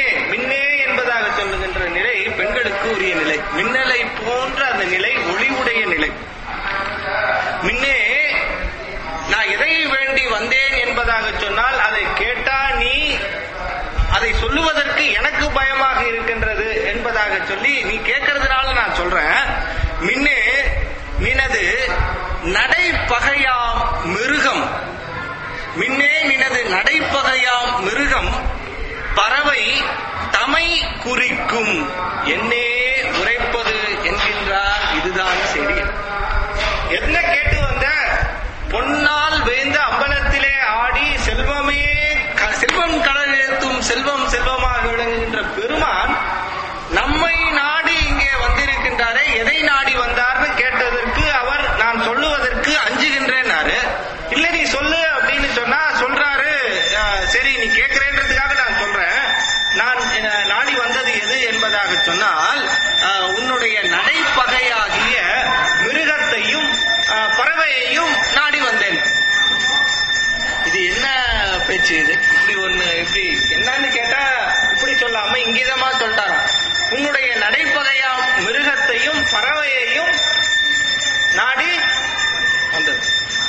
[SPEAKER 2] மின்னலை போன்ற அந்த நிலை ஒளிவுடைய நிலை. முன்னே நான் எதை வேண்டி வந்தேன் என்பதாக சொன்னால் அதை கேட்டா நீ அதை சொல்லுவதற்கு எனக்கு பயமாக இருக்கின்றது என்பதாக சொல்லி நீ கேட்கறதுனால நான் சொல்றேன். முன்னே நினது நடைப்பகையாம் மிருகம் முன்னே நினது நடைப்பகையாம் மிருகம் பறவை தமை குறிக்கும் என்னே உரைப்பது என்கின்றார். இதுதான் சரி. என்ன கேட்டு வந்த? பொன்னால் வேந்த அம்பலத்திலே ஆடி செல்வமே செல்வம் கடலெழுத்தும் செல்வம் செல்வமாக விளங்குகின்ற பெருமான் நம்மை நாடி இங்கே வந்திருக்கின்றாரே, எதை நாடி வந்தார்னு கேட்டதற்கு அவர் நான் சொல்லுவதற்கு அஞ்சுகின்றேன்னாரு. இல்ல நீ சொல்லு அப்படின்னு சொன்னா சொல்றாரு, சரி நீ கேட்கிறேன்றதுக்காக நான் சொல்றேன். நான் நாடி வந்தது எது என்பதாக சொன்னால் உன்னுடைய நடைப்பகையாகிய மிருகத்தையும் பறவையையும் நாடி வந்தேன். இது என்ன பேச்சு? இது இப்படி ஒண்ணு இப்படி என்னன்னு கேட்டா இப்படி சொல்லாம இங்கிதமா சொல்லிட்டாங்க. உன்னுடைய நடைப்பகையாம் மிருகத்தையும் பறவையையும் நாடி வந்தது.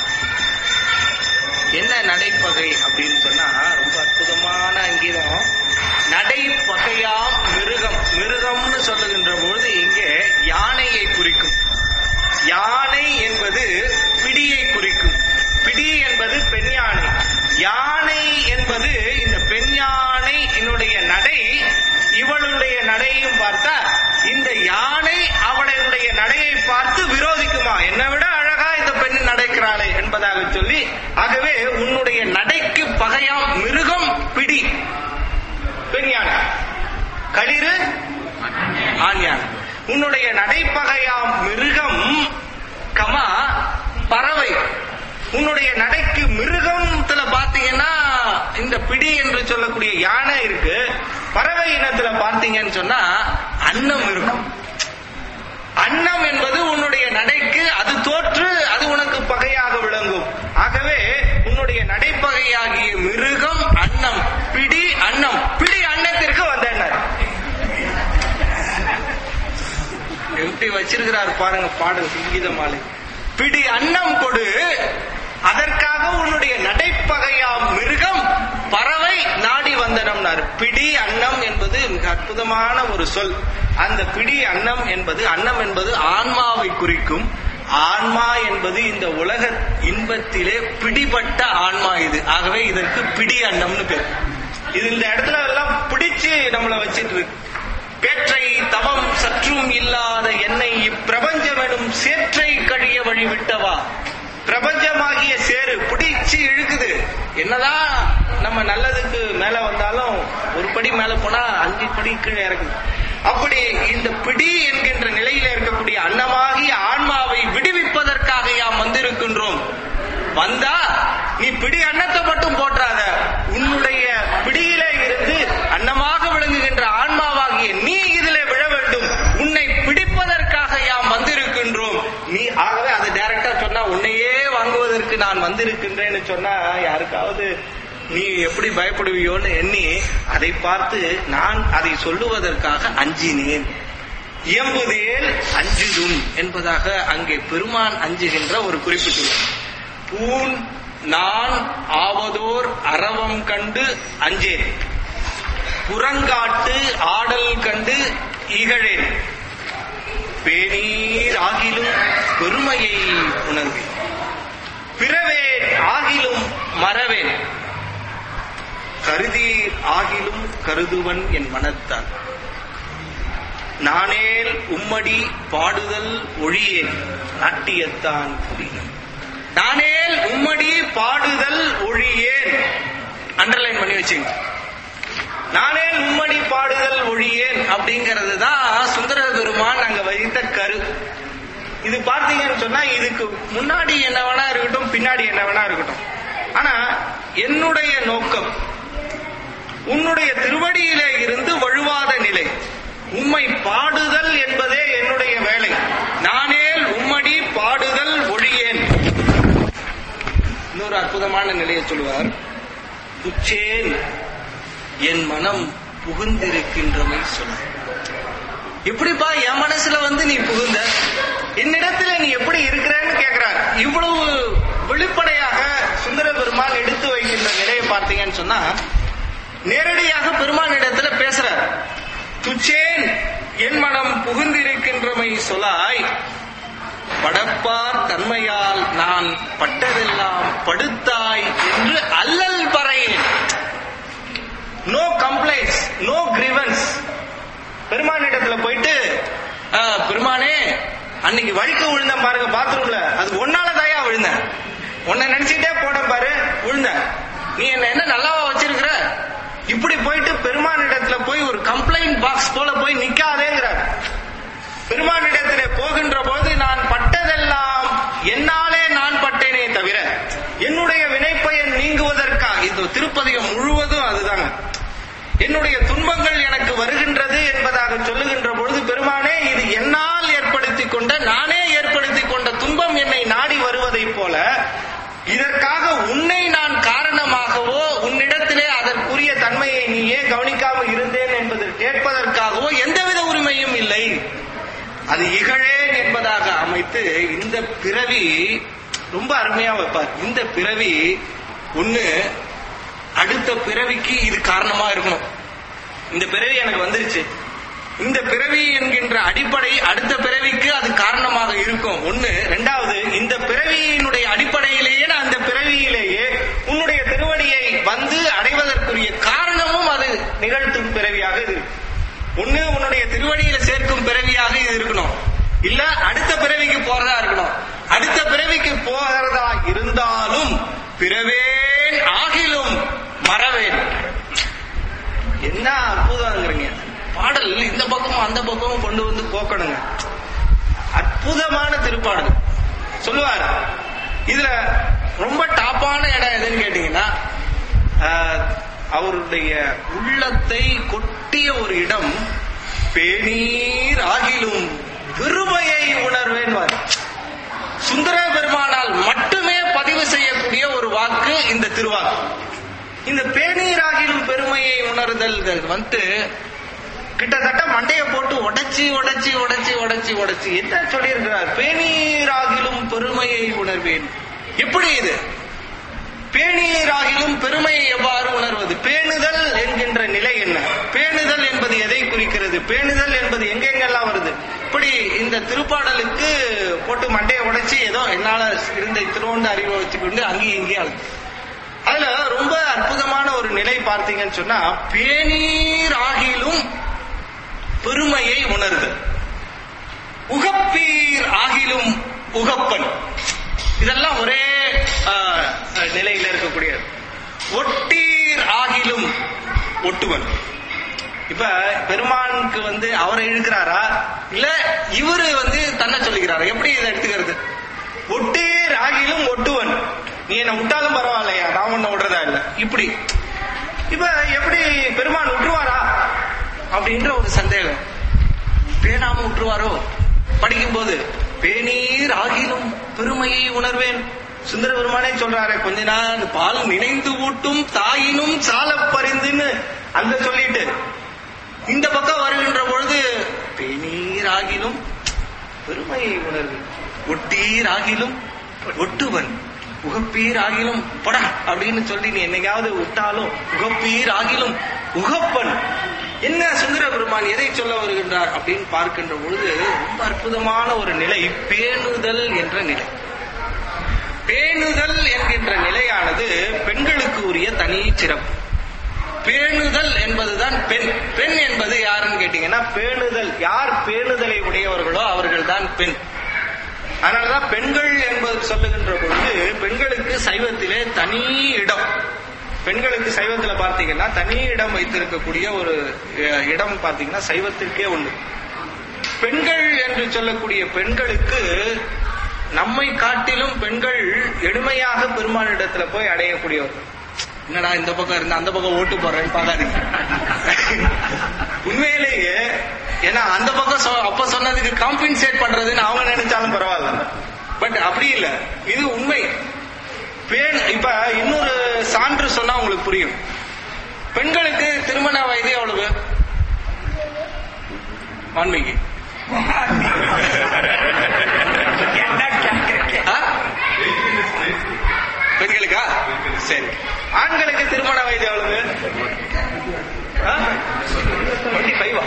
[SPEAKER 2] என்ன நடைப்பகை அப்படின்னு சொன்னா ரொம்ப அற்புதமான அங்கீதம். நடைப்பகையாம் மிருகம், மிருகம்னு சொல்லுகின்ற பொழுது இங்கே யானையை குறிக்கும். யானை என்பது பிடியை குறிக்கும். பிடி என்பது பெண் யானை. யானை என்பது இந்த பெண் யானை என்னுடைய நடை. இவளுடைய நடையும் பார்த்தா இந்த யானை அவளுடைய நடையை பார்த்து விரோதிக்குமா? என்னை விட அழகா இந்த பெண் நடக்கிறாளே என்பதாக சொல்லி, ஆகவே உன்னுடைய நடைக்கு பகையாம் மிருகம் பிடி பெண் யானை, களிறு ஆண் யானை. உன்னுடைய நடைப்பகையாம் மிருகம் கமா பறவை. உன்னுடைய நடைக்கு மிருகத்துல பாத்தீங்கன்னா இந்த பிடி என்று சொல்லக்கூடிய யானை இருக்கு. பறவை இனத்துல பார்த்தீங்கன்னு சொன்னா அன்னம் இருக்கும். அன்னம் என்பது உன்னுடைய நடைக்கு அது தோற்று அது உனக்கு பகையாக விளங்கும். ஆகவே உன்னுடைய நடைப்பகையாகிய மிருகம் அன்னம், பிடி அன்னம். பிடி அன்னத்திற்கு வந்தேன்னார். எப்படி வச்சிருக்கிறார் பாருங்க பாடல் சங்கீத மாலை. பிடி அன்னம் கொடு, அதற்காக உன்னுடைய நடைப்பகையாம் மிருகம் பறவை நாடி வந்தனம்னார். பிடி அன்னம் என்பது மிக அற்புதமான ஒரு சொல். அந்த பிடி அன்னம் என்பது அன்னம் என்பது ஆன்மாவை குறிக்கும். ஆன்மா என்பது இந்த உலக இன்பத்திலே பிடிபட்ட ஆன்மா இது. ஆகவே இதற்கு பிடி அன்னம்னு பேர். இது இந்த இடத்துல எல்லாம் பிடிச்சு நம்மளை வச்சிட்டு இருக்கு. பேற்றை தவம் சற்றும் இல்லாத என்னை இப்பிரபஞ்சம் எனும் சேற்றை கழிய வழி விட்டவா. பிரபஞ்சமாகிய சேரு பிடிச்சு இழுக்குது. என்னதான் நம்ம நல்லதுக்கு மேல வந்தாலும் ஒரு படி மேல போனா அஞ்சு படி கீழே இறக்குது. அப்படி இந்த பிடி என்கின்ற நிலையில இருக்கக்கூடிய அன்னமாகிய ஆன்மாவை விடுவிப்பதற்காக யாம் வந்திருக்கின்றோம். வந்தா நீ பிடி அன்னத்தை மட்டும் போற்றாத, உன்னுடைய பிடியில இருந்து அன்னமாக விளங்குகின்ற ஆன்மாவாகிய நீ இதில் விழ வேண்டும். உன்னை பிடிப்பதற்காக யாம் வந்திருக்கின்றோம். நீ ஆகவே அதை டைரக்டா சொன்னா உன்னையே வாங்குவதற்கு நான் வந்திருக்கின்றேன்னு சொன்னா யாருக்காவது நீ எப்படி பயப்படுவியோன்னு எண்ணி அதை பார்த்து நான் அதை சொல்லுவதற்காக அஞ்சினேன். இயம்புதேல் அஞ்சுதும் என்பதாக அங்கே பெருமான் அஞ்சுகின்ற ஒரு குறிப்பிட்டுள்ளார். பூன் நான் ஆவதோர் அரவம் கண்டு அஞ்சேன், புறங்காட்டு ஆடல் கண்டு இகழேன், பேணீர் ஆகிலும் பெருமையை உணர்வேன், பிறவேன் ஆகிலும் மறவேன், கருதீர் ஆகிலும் கருதுவன் என் மனத்தான், நானேல் உம்மடி பாடுதல் ஒழியேன் நாட்டியத்தான் புரியும். நானேல் உம்மடி பாடுதல் ஒழியேன் அண்டர்லைன் பண்ணி வச்சுங்க. நானேல் உம்மடி பாடுதல் ஒழியேன் அப்படிங்கிறது தான் சுந்தர பெருமான் அங்க வைத்த கரு. இது பார்த்தீங்கன்னு சொன்னா இதுக்கு முன்னாடி என்ன வேணா இருக்கட்டும், பின்னாடி என்ன வேணா இருக்கட்டும், ஆனா என்னுடைய நோக்கம் உன்னுடைய திருவடியிலே இருந்து வழுவாத நிலை, உம்மை பாடுதல் என்பதே என்னுடைய வேலை. நானேல் உம்மடி பாடுதல் ஒழியேன். இன்னொரு அற்புதமான நிலையை சொல்லுவார். புச்சேன் என் மனம் புகுந்திருக்கின்றமை சொல்ல. எப்படிப்பா என் மனசுல வந்து நீ புகுந்த, என்னிடத்துல நீ எப்படி இருக்கிறன்னு கேட்கிறார். இவ்வளவு வெளிப்படையாக சுந்தர பெருமான் எடுத்து வைக்கின்ற நிலையை பார்த்தீங்கன்னு சொன்னா, நேரடியாக பெருமான் இடத்துல பேசுறார். துச்சேன் என் மனம் புகுந்திருக்கின்றமை சொலாய், படப்பார் தன்மையால் நான் பட்டதெல்லாம் படுத்தாய் என்று அல்லல் பறையேன். No complaints, no grievance. பெருமான் இடத்துல போயிட்டு, பெருமானே அன்னைக்கு வழிக்கு விழுந்த பாருங்க பாத்ரூம்ல, அது ஒன்னால தாயா விழுந்தேன், உன்னை நினைச்சுட்டே போட பாரு விழுந்தேன், நீ என்ன என்ன நல்லாவா வச்சிருக்கிற, இப்படி போயிட்டு பெருமான் இடத்துல போய் ஒரு கம்ப்ளைண்ட் பாக்ஸ் போல போய் நிக்காதேங்கிறார். பெருமான் இடத்திலே போகின்ற போது நான் பட்டதெல்லாம் என்னாலே நான் பட்டேனே தவிர என்னுடைய வினைப்பயன் நீங்குவதற்காக, இந்த திருப்பதிகம் முழுவதும் அதுதாங்க, என்னுடைய துன்பங்கள் எனக்கு வருகின்றது என்பதாக சொல்லுகின்ற பொழுது, பெருமானே இது என்னால் ஏற்படுத்தி கொண்ட, நானே ஏற்படுத்தி கொண்ட துன்பம் என்னை நாடி வருவதை போல, இதற்காக உன்னை நான் காரணமாகவோ உன்னிடத்திலே அதற்குரிய தன்மையை நீ ஏன் கவனிக்காமல் இருந்தேன் என்பதை கேட்பதற்காகவோ எந்தவித உரிமையும் இல்லை. அது இகழேன் என்பதாக அமைத்து இந்த பிறவி ரொம்ப அருமையா வைப்பார். இந்த பிறவி ஒண்ணு அடுத்த பிறவிக்கு இது காரணமா இருக்கணும். இந்த பிறவி எனக்கு வந்துருச்சு, இந்த பிறவி என்கின்ற அடிப்படை அடுத்த பிறவிக்கு அது காரணமாக இருக்கும் ஒண்ணு. ரெண்டாவது, இந்த பிறவியினுடைய அடிப்படையிலேயே அந்த பிறவியிலேயே உன்னுடைய திருவடியை வந்து அடைவதற்குரிய காரணமும் அது நிகழ்த்தும் பிறவியாக இது. ஒண்ணு உன்னுடைய திருவடியில சேர்க்கும் பிறவியாக இது இருக்கணும், இல்ல அடுத்த பிறவிக்கு போறதா இருக்கணும். அடுத்த பிறவிக்கு போகிறதா இருந்தாலும் பிறவேன் ஆகிலும் மறவேன். என்ன அற்புதம்ங்கிறீங்க பாடல், இந்த பக்கமும் அந்த பக்கமும் கொண்டு வந்து போக்கணுங்க. அற்புதமான திருப்பாடல் சொல்லுவார். இதுல ரொம்ப டாப்பான இடம் எதுன்னு கேட்டீங்கன்னா, அவருடைய உள்ளத்தை கொட்டிய ஒரு இடம், பேணீர் ஆகிலும் பெருமையை உணர்வேன். சுந்தர பெருமானால் மட்டுமே பதிவு செய்யக்கூடிய ஒரு வாக்கு இந்த திருவாக்கு. இந்த பேணீர் ஆகிலும் பெருமையை உணர்தல் வந்து கிட்டத்தட்ட மண்டையை போட்டு உடைச்சி உடைச்சி உடைச்சி உடைச்சி உடைச்சி என்ன சொல்லியிருக்கிறார்? பேணீராகிலும் பெருமையை உணர்வேன். எப்படி இது பேணீராகிலும் பெருமையை எவ்வாறு உணர்வது? பேணுதல் என்கின்ற நிலை என்ன? பேணுதல் என்பது எதை குறிக்கிறது? பேணுதல் என்பது எங்கெங்கெல்லாம் வருது? இப்படி இந்த திருப்பாடலுக்கு போட்டு மண்டையை உடைச்சி ஏதோ என்னால இருந்த இத்திரோண்டு அறிவை வச்சுக்கொண்டு அங்கேயும் இங்கேயும் அதுல ரொம்ப அற்புதமான ஒரு நிலை பார்த்தீங்கன்னு சொன்னா, பேணீராகிலும் பெருமையை உணர்தல், உகப்பீர் ஆகிலும் உகப்பன், இதெல்லாம் ஒரே நிலையில இருக்கக்கூடிய. ஒட்டீர் ஆகிலும் ஒட்டுவன். இப்ப பெருமானுக்கு வந்து அவரை இழுக்கிறாரா இல்ல இவரு வந்து தன்னை சொல்லிக்கிறாரா? எப்படி இதை எடுத்துக்கிறது? ஒட்டீர் ஆகிலும் ஒட்டுவன், நீ என்ன விட்டாலும் பரவாயில்லையா, நான் ஒன்ன விடுறதா இல்ல. இப்படி இப்ப எப்படி பெருமான் விட்டுருவாரா அப்படின்ற ஒரு சந்தேகம். பேணாம விட்டுருவாரோ? படிக்கும் போது பேணீர் ஆகிலும் பெருமையை உணர்வேன். சுந்தர பெருமானே சொல்றாரு, கொஞ்ச நாள் பால் நினைந்து ஊட்டும் தாயினும் சால பரிந்துன்னு அந்த சொல்லிட்டு இந்த பக்கம் வருகின்ற பொழுது பேணீர் ஆகிலும் பெருமையை உணர்வேன், ஒட்டீர் ஆகிலும் ஒட்டுவன், உகப்பீர் ஆகிலும் படா அப்படின்னு சொல்லி நீ என்னைக்காவது விட்டாலும் உகப்பீர் ஆகிலும் உகப்பன். என்ன சுந்தர பெருமான் எதை சொல்ல வருகின்றார் அப்படின்னு பார்க்கின்ற பொழுது ரொம்ப அற்புதமான ஒரு நிலை, பேணுதல் என்ற நிலை. பேணுதல் என்கின்ற நிலையானது பெண்களுக்கு உரிய தனி சிறப்பு. பேணுதல் என்பதுதான் பெண். பெண் என்பது யாருன்னு கேட்டீங்கன்னா, பேணுதல் யார் பேணுதலை உடையவர்களோ அவர்கள் தான் பெண். அதனாலதான் பெண்கள் என்பது சொல்லுகின்ற பொழுது பெண்களுக்கு சைவத்திலே தனி இடம். பெண்களுக்கு சைவத்துல பார்த்தீங்கன்னா தனி இடம் வைத்திருக்கக்கூடிய ஒரு இடம் பார்த்தீங்கன்னா சைவத்திற்கே உண்டு. பெண்கள் என்று சொல்லக்கூடிய பெண்களுக்கு நம்மை காட்டிலும் பெண்கள் எளிமையாக பெருமானிடத்துல போய் அடையக்கூடியவர். என்னடா இந்த பக்கம் இருந்தா அந்த பக்கம் ஓட்டு போடுறேன்னு பார்க்காதீங்க. உண்மையிலேயே ஏன்னா அந்த பக்கம் அப்ப சொன்னதுக்கு காம்பன்சேட் பண்றதுன்னு அவங்க நினைச்சாலும் பரவாயில்ல, பட் அப்படி இல்ல, இது உண்மை. பெண் இப்ப இன்னொரு சான்று சொன்னா உங்களுக்கு புரியும். பெண்களுக்கு திருமண வயது எவ்வளவு? வான்மீகி பெண்களுக்கா? சரி. ஆண்களுக்கு திருமண வயது எவ்வளவு? டுவெண்ட்டி ஃபைவா?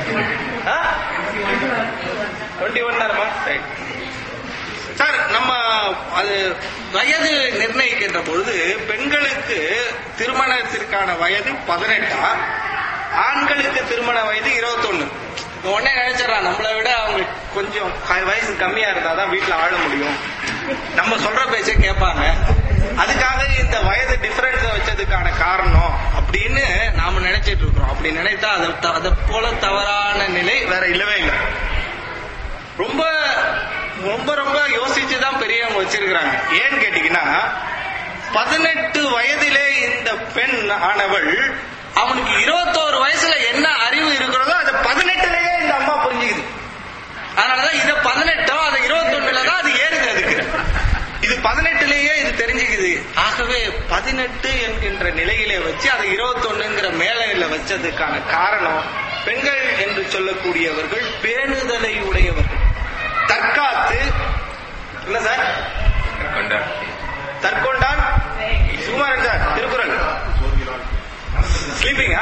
[SPEAKER 2] டுவெண்ட்டி ஒன் தானமா? சார், நம்ம அது வயது நிர்ணயிக்கின்ற பொழுது பெண்களுக்கு திருமணத்திற்கான வயது பதினெட்டா, ஆண்களுக்கு திருமண வயது இருபத்தொன்னு. உடனே நினைச்சிடறான் நம்மளை விட அவங்க கொஞ்சம் வயசு கம்மியா இருந்தாதான் வீட்டுல ஆள முடியும், நம்ம சொல்ற பேச்ச கேட்பாங்க, அதுக்காக இந்த வயது டிஃபரன்ஸ் வச்சதுக்கான காரணம் அப்படின்னு நாம நினைச்சிட்டு இருக்கிறோம். அப்படி நினைத்தா அதை போல தவறான நிலை வேற இல்லவே இல்லை. ரொம்ப ரொம்ப ரொம்ப யோசிச்சுதான் பெரியவங்க வச்சிருக்கிறாங்க. ஏன்னு கேட்டீங்கன்னா, பதினெட்டு வயதிலே இந்த பெண் ஆனவள் அவனுக்கு இருபத்தோரு வயசுல என்ன அறிவு இருக்கிறதோ அதை பதினெட்டுலயே இந்த அம்மா புரிஞ்சுக்குது. அதனாலதான் இதை பதினெட்டோ அதை இருபத்தொன்னுலதான் அது ஏறுது. அதுக்கு இது பதினெட்டுலயே இது தெரிஞ்சுக்குது. ஆகவே பதினெட்டு என்கின்ற நிலையிலே வச்சு அதை இருபத்தொன்னுங்கிற மேலையில வச்சதுக்கான காரணம், பெண்கள் என்று சொல்லக்கூடியவர்கள் பேணுதலை உடையவர்கள். தற்காத்து இல்ல சார், தற்கொண்டான் சுகுமாரன் சார் திருக்குறள் ஸ்லீப்பிங்கா?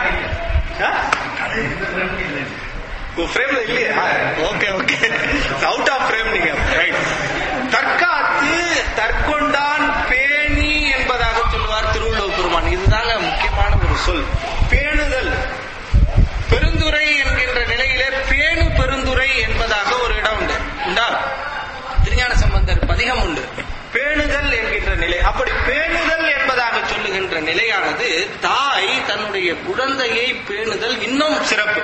[SPEAKER 2] ஃப்ரேம்ல இல்லையா? Okay okay, out of frame நீங்க. ரைட். தற்காத்து தற்கொண்டான் பேணி என்பதாக சொல்லுவார் திருவள்ளுவர் பெருமான். இதுதாங்க முக்கியமான ஒரு சொல், பேணுதல். பெருந்துரை என்கின்ற நிலையிலே பேணு பெருந்துரை என்பதாக ஒரு இடம் உண்டு உண்டா? திருஞான சம்பந்தர் பதிகம் உண்டு, பேணுதல் என்கின்ற நிலை. அப்படி பேணுதல் என்பதாக சொல்லுகின்ற நிலையானது தாய் தன்னுடைய குழந்தையை பேணுதல் இன்னும் சிறப்பு.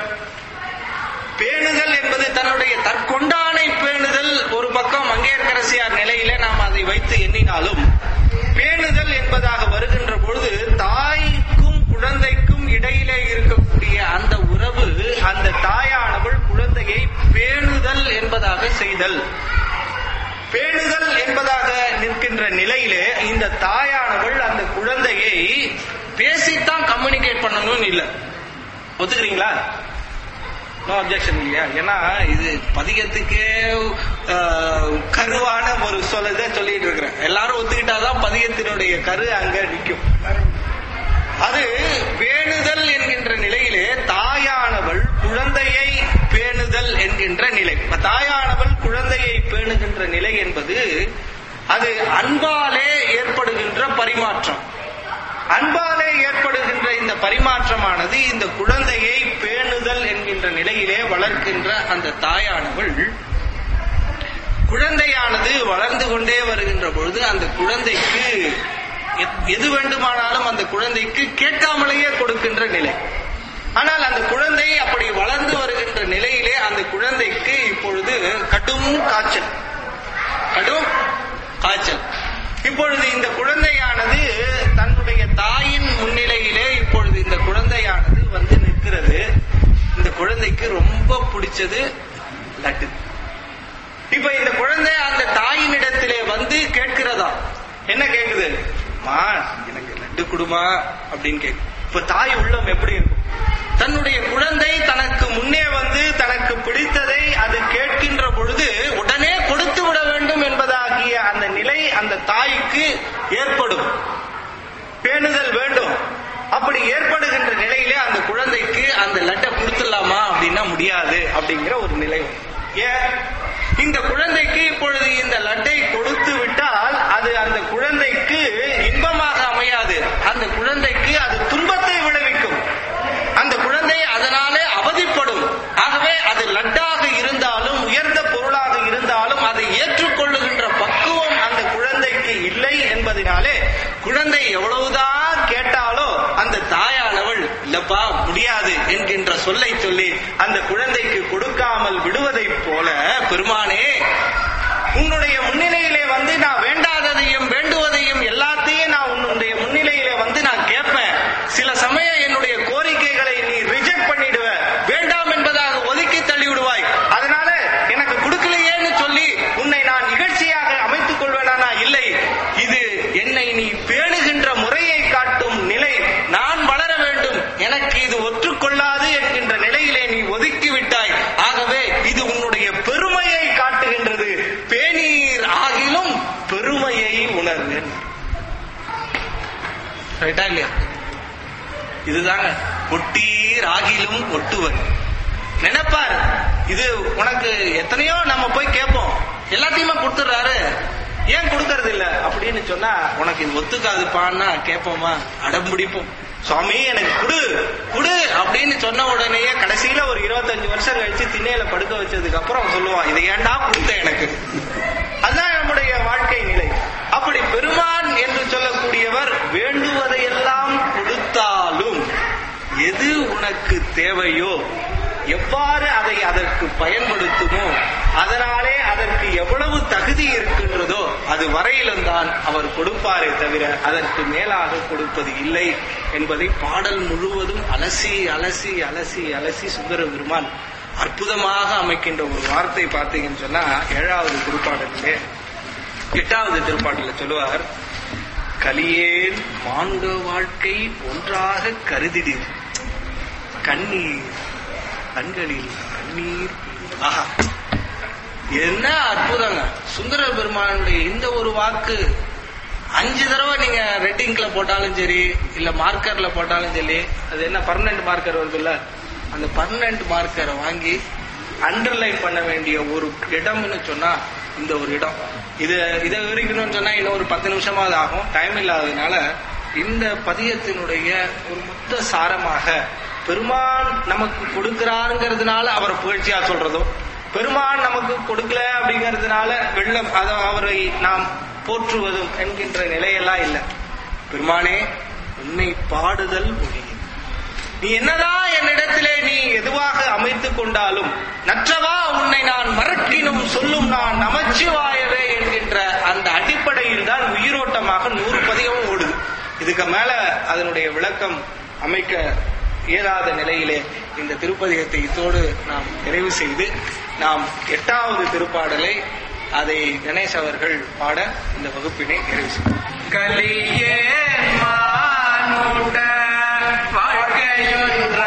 [SPEAKER 2] பேணுதல் என்பது தன்னுடைய தற்கொண்டானை பேணுதல் ஒரு பக்கம் மங்கையர்க்கரசியார் நிலையில நாம் அதை வைத்து எண்ணினாலும், பேணுதல் என்பதாக வருகின்ற பொழுது தாய்க்கும் குழந்தைக்கும் இடையிலே இருக்கக்கூடிய அந்த உறவு, அந்த தாயானவள் குழந்தையை பேணுதல் என்பதாக செய்தல். பேணுதல் என்பதாக நிற்கின்ற நிலையிலே இந்த தாயானவள் அந்த குழந்தையை பேசித்தான் கம்யூனிகேட் பண்ணணும்னு இல்லை. ஒத்துக்கிறீங்களா? நோ அப்ஜெக்ஷன் இல்லையா? ஏன்னா இது பதிகத்துக்கே கருவான ஒரு சொல்லதை சொல்லிட்டு இருக்கிறேன். எல்லாரும் ஒத்துக்கிட்டாதான் பதிகத்தினுடைய கரு அங்க நிற்கும். அது பேணுதல் என்கின்ற நிலையிலே தாயானவள் குழந்தையை பேணுதல் என்கின்ற நிலை. தாயானவள் குழந்தையை பேணுகின்ற நிலை என்பது அது அன்பாலே ஏற்படுகின்ற பரிமாற்றம். அன்பாலே ஏற்படுகின்ற இந்த பரிமாற்றமானது இந்த குழந்தையை பேணுதல் என்கின்ற நிலையிலே வளர்க்கின்ற அந்த தாயானவள், குழந்தையானது வளர்ந்து கொண்டே வருகின்ற பொழுது அந்த குழந்தைக்கு எது வேண்டுமானாலும் அந்த குழந்தைக்கு கேட்காமலேயே கொடுக்கின்ற நிலை. ஆனால் அந்த குழந்தை அப்படி வளர்ந்து வருகின்ற நிலையிலே அந்த குழந்தைக்கு இப்பொழுது கடும் காய்ச்சல், கடும் காய்ச்சல். இப்பொழுது இந்த குழந்தையானது தன்னுடைய தாயின் முன்னிலையிலே இப்பொழுது இந்த குழந்தையானது வந்து நிற்கிறது. இந்த குழந்தைக்கு ரொம்ப பிடிச்சது லட்டு. இப்ப இந்த குழந்தை அந்த தாயினிடத்திலே வந்து கேட்கிறதா? என்ன கேக்குது? மா எனக்கு லட்டு குடுமா அப்படின்னு கேக்கு. இப்ப தாய் உள்ளம் எப்படி இருக்கும்? தன்னுடைய குழந்தை தனக்கு முன்னே வந்து தனக்கு பிடித்ததை அது கேட்கின்ற பொழுது உடனே கொடுத்து விட வேண்டும் என்பதாகிய அந்த நிலை அந்த தாய்க்கு ஏற்படும். பேணுதல் வேண்டும். அப்படி ஏற்படுகின்ற நிலையிலே அந்த குழந்தைக்கு அந்த லட்டை கொடுத்துடலாமா அப்படின்னா முடியாது அப்படிங்கிற ஒரு நிலை. ஏன்? இந்த குழந்தைக்கு இப்பொழுது இந்த லட்டை கொடுத்து விட்டால் அது அந்த குழந்தைக்கு இன்பமாக அமையாது. அந்த குழந்தைக்கு அது துன்பத்தை விளைவிக்கும். அந்த குழந்தை அதனாலே அவதிப்படும். ஆகவே அது லட்டாக இருந்தாலும் உயர்ந்த பொருளாக இருந்தாலும் அதை ஏற்றுக்கொள்ளுகின்ற பக்குவம் அந்த குழந்தைக்கு இல்லை என்பதனாலே குழந்தை எவ்வளவுதான் கேட்டாலோ அந்த தாயானவள் இல்லப்பா முடியாது என்கின்ற சொல்லை சொல்லி அந்த குழந்தைக்கு கொடுக்காமல் விடுவதை போல, பெருமானே உன்னுடைய முன்னிலையிலே வந்து நான் வேண்டாததையும் வேண்டுவதையும் எல்லாத்தையும் நான் உன்னுடைய முன்னிலையிலே வந்து நான் கேட்பேன். சில சமயம் என்னுடைய கோரிக்கைகளை நீ ரிஜெக்ட் பண்ணிடுவ, வேண்டாம் என்பதாக ஒதுக்கி தள்ளி விடுவாய். அதனால எனக்கு கொடுக்கலையேன்னு சொல்லி உன்னை நான் நிகழ்ச்சியாக அமைத்துக் கொள்வேனா? இல்லை, இது என்னை நீ பேணுகின்ற முறையை காட்டும் நிலை. நான் வளர வேண்டும், எனக்கு இது ஒற்றுக்கொள்ளாது என்கின்ற நிலையிலே நீ ஒதுக்கி விட்டாய். ஆகவே இதுதாங்க ஒட்டீர் ஆகிலும் ஒட்டுவர். நினைப்பாரு இது உனக்கு எத்தனையோ நம்ம போய் கேட்போம், எல்லாத்தையுமே கொடுத்துடுறாரு, ஏன் கொடுக்கறது இல்ல அப்படின்னு சொன்னா உனக்கு இது ஒத்துக்காதுப்பான்னா கேட்போமா? அடம் பிடிப்போம். சுவாமி எனக்கு குடு குடு அப்படின்னு சொன்ன உடனேயே கடைசியில ஒரு இருபத்தஞ்சு வருஷம் கழிச்சு திண்ணையில படுக்க வச்சதுக்கு அப்புறம் சொல்லுவான், இதை ஏன்டா கொடுத்த எனக்கு. அதுதான் நம்முடைய வாழ்க்கை நிலை. அப்படி பெருமான் என்று சொல்லக்கூடியவர் வேண்டுவதையெல்லாம் கொடுத்தாலும் எது உனக்கு தேவையோ, எவ்வாறு அதை அதற்கு பயன்படுத்துமோ, அதனாலே அதற்கு எவ்வளவு தகுதி இருக்கின்றதோ அது வரையிலும் தான் அவர் கொடுப்பாரே தவிர அதற்கு மேலாக கொடுப்பது இல்லை என்பதை பாடல் முழுவதும் அலசி அலசி அலசி அலசி சுந்தர பெருமான் அற்புதமாக அமைக்கின்ற ஒரு வார்த்தை பார்த்தீங்கன்னு சொன்னா ஏழாவது திருப்பாடலிலே எட்டாவது திருப்பாடல சொல்லுவார், கலியேன் மாண்ட வாழ்க்கை ஒன்றாக கருதிடு கண்ணீர் கண்களில் கண்ணீர். ஆஹா, என்ன அற்புதங்க! சுந்தர பெருமானுடைய இந்த ஒரு வாக்கு அஞ்சு தடவை நீங்க ரெட்டிங்ல போட்டாலும் சரி, இல்ல மார்க்கர்ல போட்டாலும் சரி, அது என்ன பர்மனன்ட் மார்க்கர் வருதுல்ல, அந்த பர்மனன்ட் மார்க்கரை வாங்கி அண்டர்லைன் பண்ண வேண்டிய ஒரு இடம்னு சொன்னா இந்த ஒரு இடம். இது இதை விவரிக்கணும்னு சொன்னா இன்னும் ஒரு பத்து நிமிஷமாவது ஆகும், டைம் இல்லாததுனால இந்த பதியத்தினுடைய ஒரு மொத்த சாரமாக பெருமான் நமக்கு கொடுக்கிறாருங்கிறதுனால அவரை புகழ்ச்சியா சொல்றதும், பெருமான் நமக்கு கொடுக்கல அப்படிங்கிறதுனால வெள்ளம் அதை அவரை நாம் போற்றுவதும் என்கின்ற நிலையெல்லாம் இல்லை. பெருமானே உன்னை பாடுதல் மொழி, நீ என்னதான் என்னிடத்திலே நீ எதுவாக அமைத்துக் கொண்டாலும் நற்றவா உன்னை நான் மறக்கினும் சொல்லும் நான் நமச்சிவாயவே என்கின்ற அந்த அடிப்படையில் தான் உயிரோட்டமாக நூறு பதியமும் ஓடுது. இதுக்கு மேல அதனுடைய விளக்கம் அமைக்க இயலாத நிலையிலே இந்த திருப்பதிகத்தை இத்தோடு நாம் நிறைவு செய்து நாம் எட்டாவது திருப்பாடலை அதை கணேஷ் அவர்கள் பாட இந்த வகுப்பினை நிறைவு செய்வோம்.
[SPEAKER 1] கலியே மானுட வாழ்க்கையொன்றாக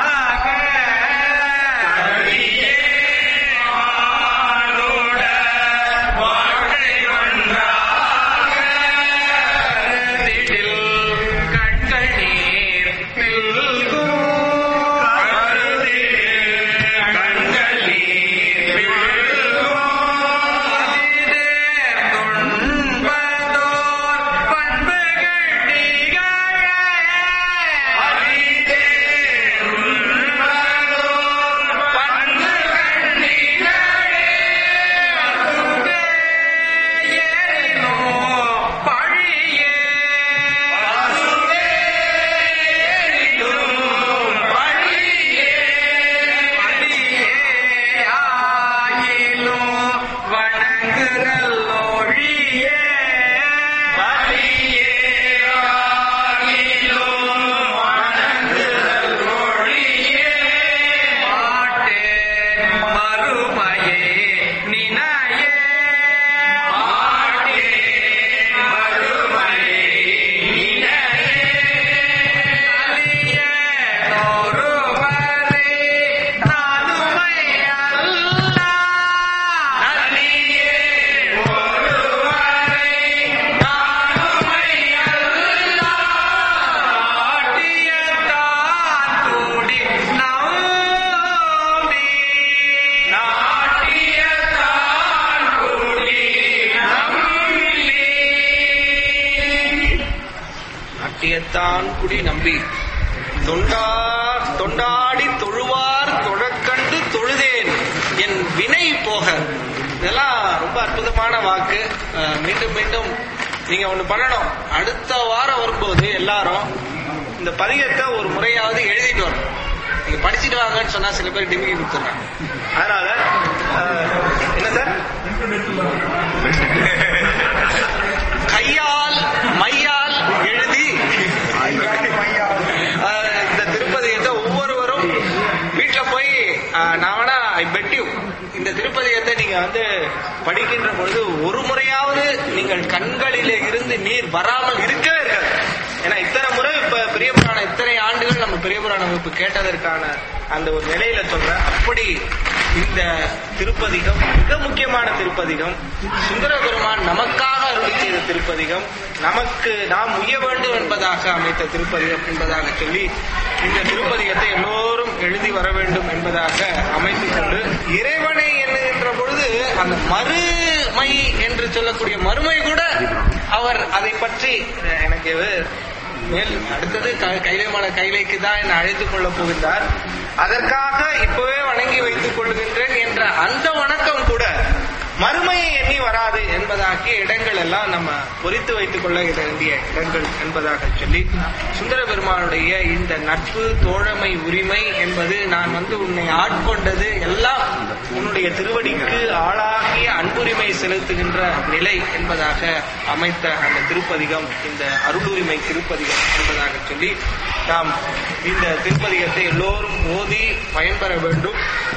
[SPEAKER 2] குடி நம்பி தொண்டா தொண்டாடி தொழுவார் தொழக்கண்டு தொழுதேன் என் வினை போக. இதெல்லாம் ரொம்ப அற்புதமான வாக்கு. மீண்டும் மீண்டும் நீங்க ஒண்ணு பண்ணணும், அடுத்த வாரம் வரும்போது எல்லாரும் இந்த பதிகத்தை ஒரு முறையாவது எழுதிட்டு வரணும். நீங்க படிச்சுட்டு வாங்கன்னு சொன்னா சில பேர் டிமிக்கி கொடுத்துறாங்க. அதனால என்ன சார், கையால் மையால் எழுதி இந்த திருப்பதிகத்தை ஒவ்வொருவரும் வீட்டுல போய் நானா ஐ பெட் யூ இந்த திருப்பதிகத்தை நீங்க வந்து படிக்கின்ற பொழுது ஒரு முறையாவது நீங்கள் கண்களிலே இருந்து நீர் வராமல் இருக்கவே இருக்காது. ஏன்னா இத்தனை முறை இப்ப பெரிய புராணம் இத்தனை ஆண்டுகள் நம்ம பெரிய புராண வகுப்பு கேட்டதற்கான அந்த ஒரு நிலையில சொல்ற அப்படி இந்த திருப்பதிகம் மிக முக்கியமான திருப்பதிகம். சுந்தர பெருமான் நமக்காக அருளி செய்த திருப்பதிகம், நமக்கு நாம் உய்ய வேண்டும் என்பதாக அமைத்த திருப்பதிகம் என்பதாக சொல்லி இந்த திருப்பதிகத்தை எல்லோரும் எழுதி வர வேண்டும் என்பதாக அமைத்துக் கொண்டு, இறைவனை எண்ணுகின்ற பொழுது அந்த மறுமை என்று சொல்லக்கூடிய மறுமை கூட அவர் அதை பற்றி எனக்கு மேல் அடுத்தது கைலைமான கைலைக்கு தான் என்னை அழைத்துக் கொள்ள போகின்றார், அதற்காக இப்பவே வணங்கி வைத்துக் கொள்கின்றேன் என்ற அந்த வணக்கம் கூட மறுமையை எண்ணி வராது என்பதாகிய இடங்கள் எல்லாம் நம்ம பொறித்து வைத்துக் கொள்ள வேண்டிய இடங்கள் என்பதாக சொல்லி, சுந்தர பெருமானுடைய இந்த நட்பு தோழமை உரிமை என்பது நான் வந்து உன்னை ஆட்கொண்டது எல்லாம் உன்னுடைய திருவடிக்கு ஆளாகிய அன்புரிமை செலுத்துகின்ற நிலை என்பதாக அமைத்த அந்த திருப்பதிகம் இந்த அருளுரிமை திருப்பதிகம் என்பதாக சொல்லி நாம் இந்த திருப்பதிகத்தை எல்லோரும் ஓதி பயன்பெற வேண்டும்.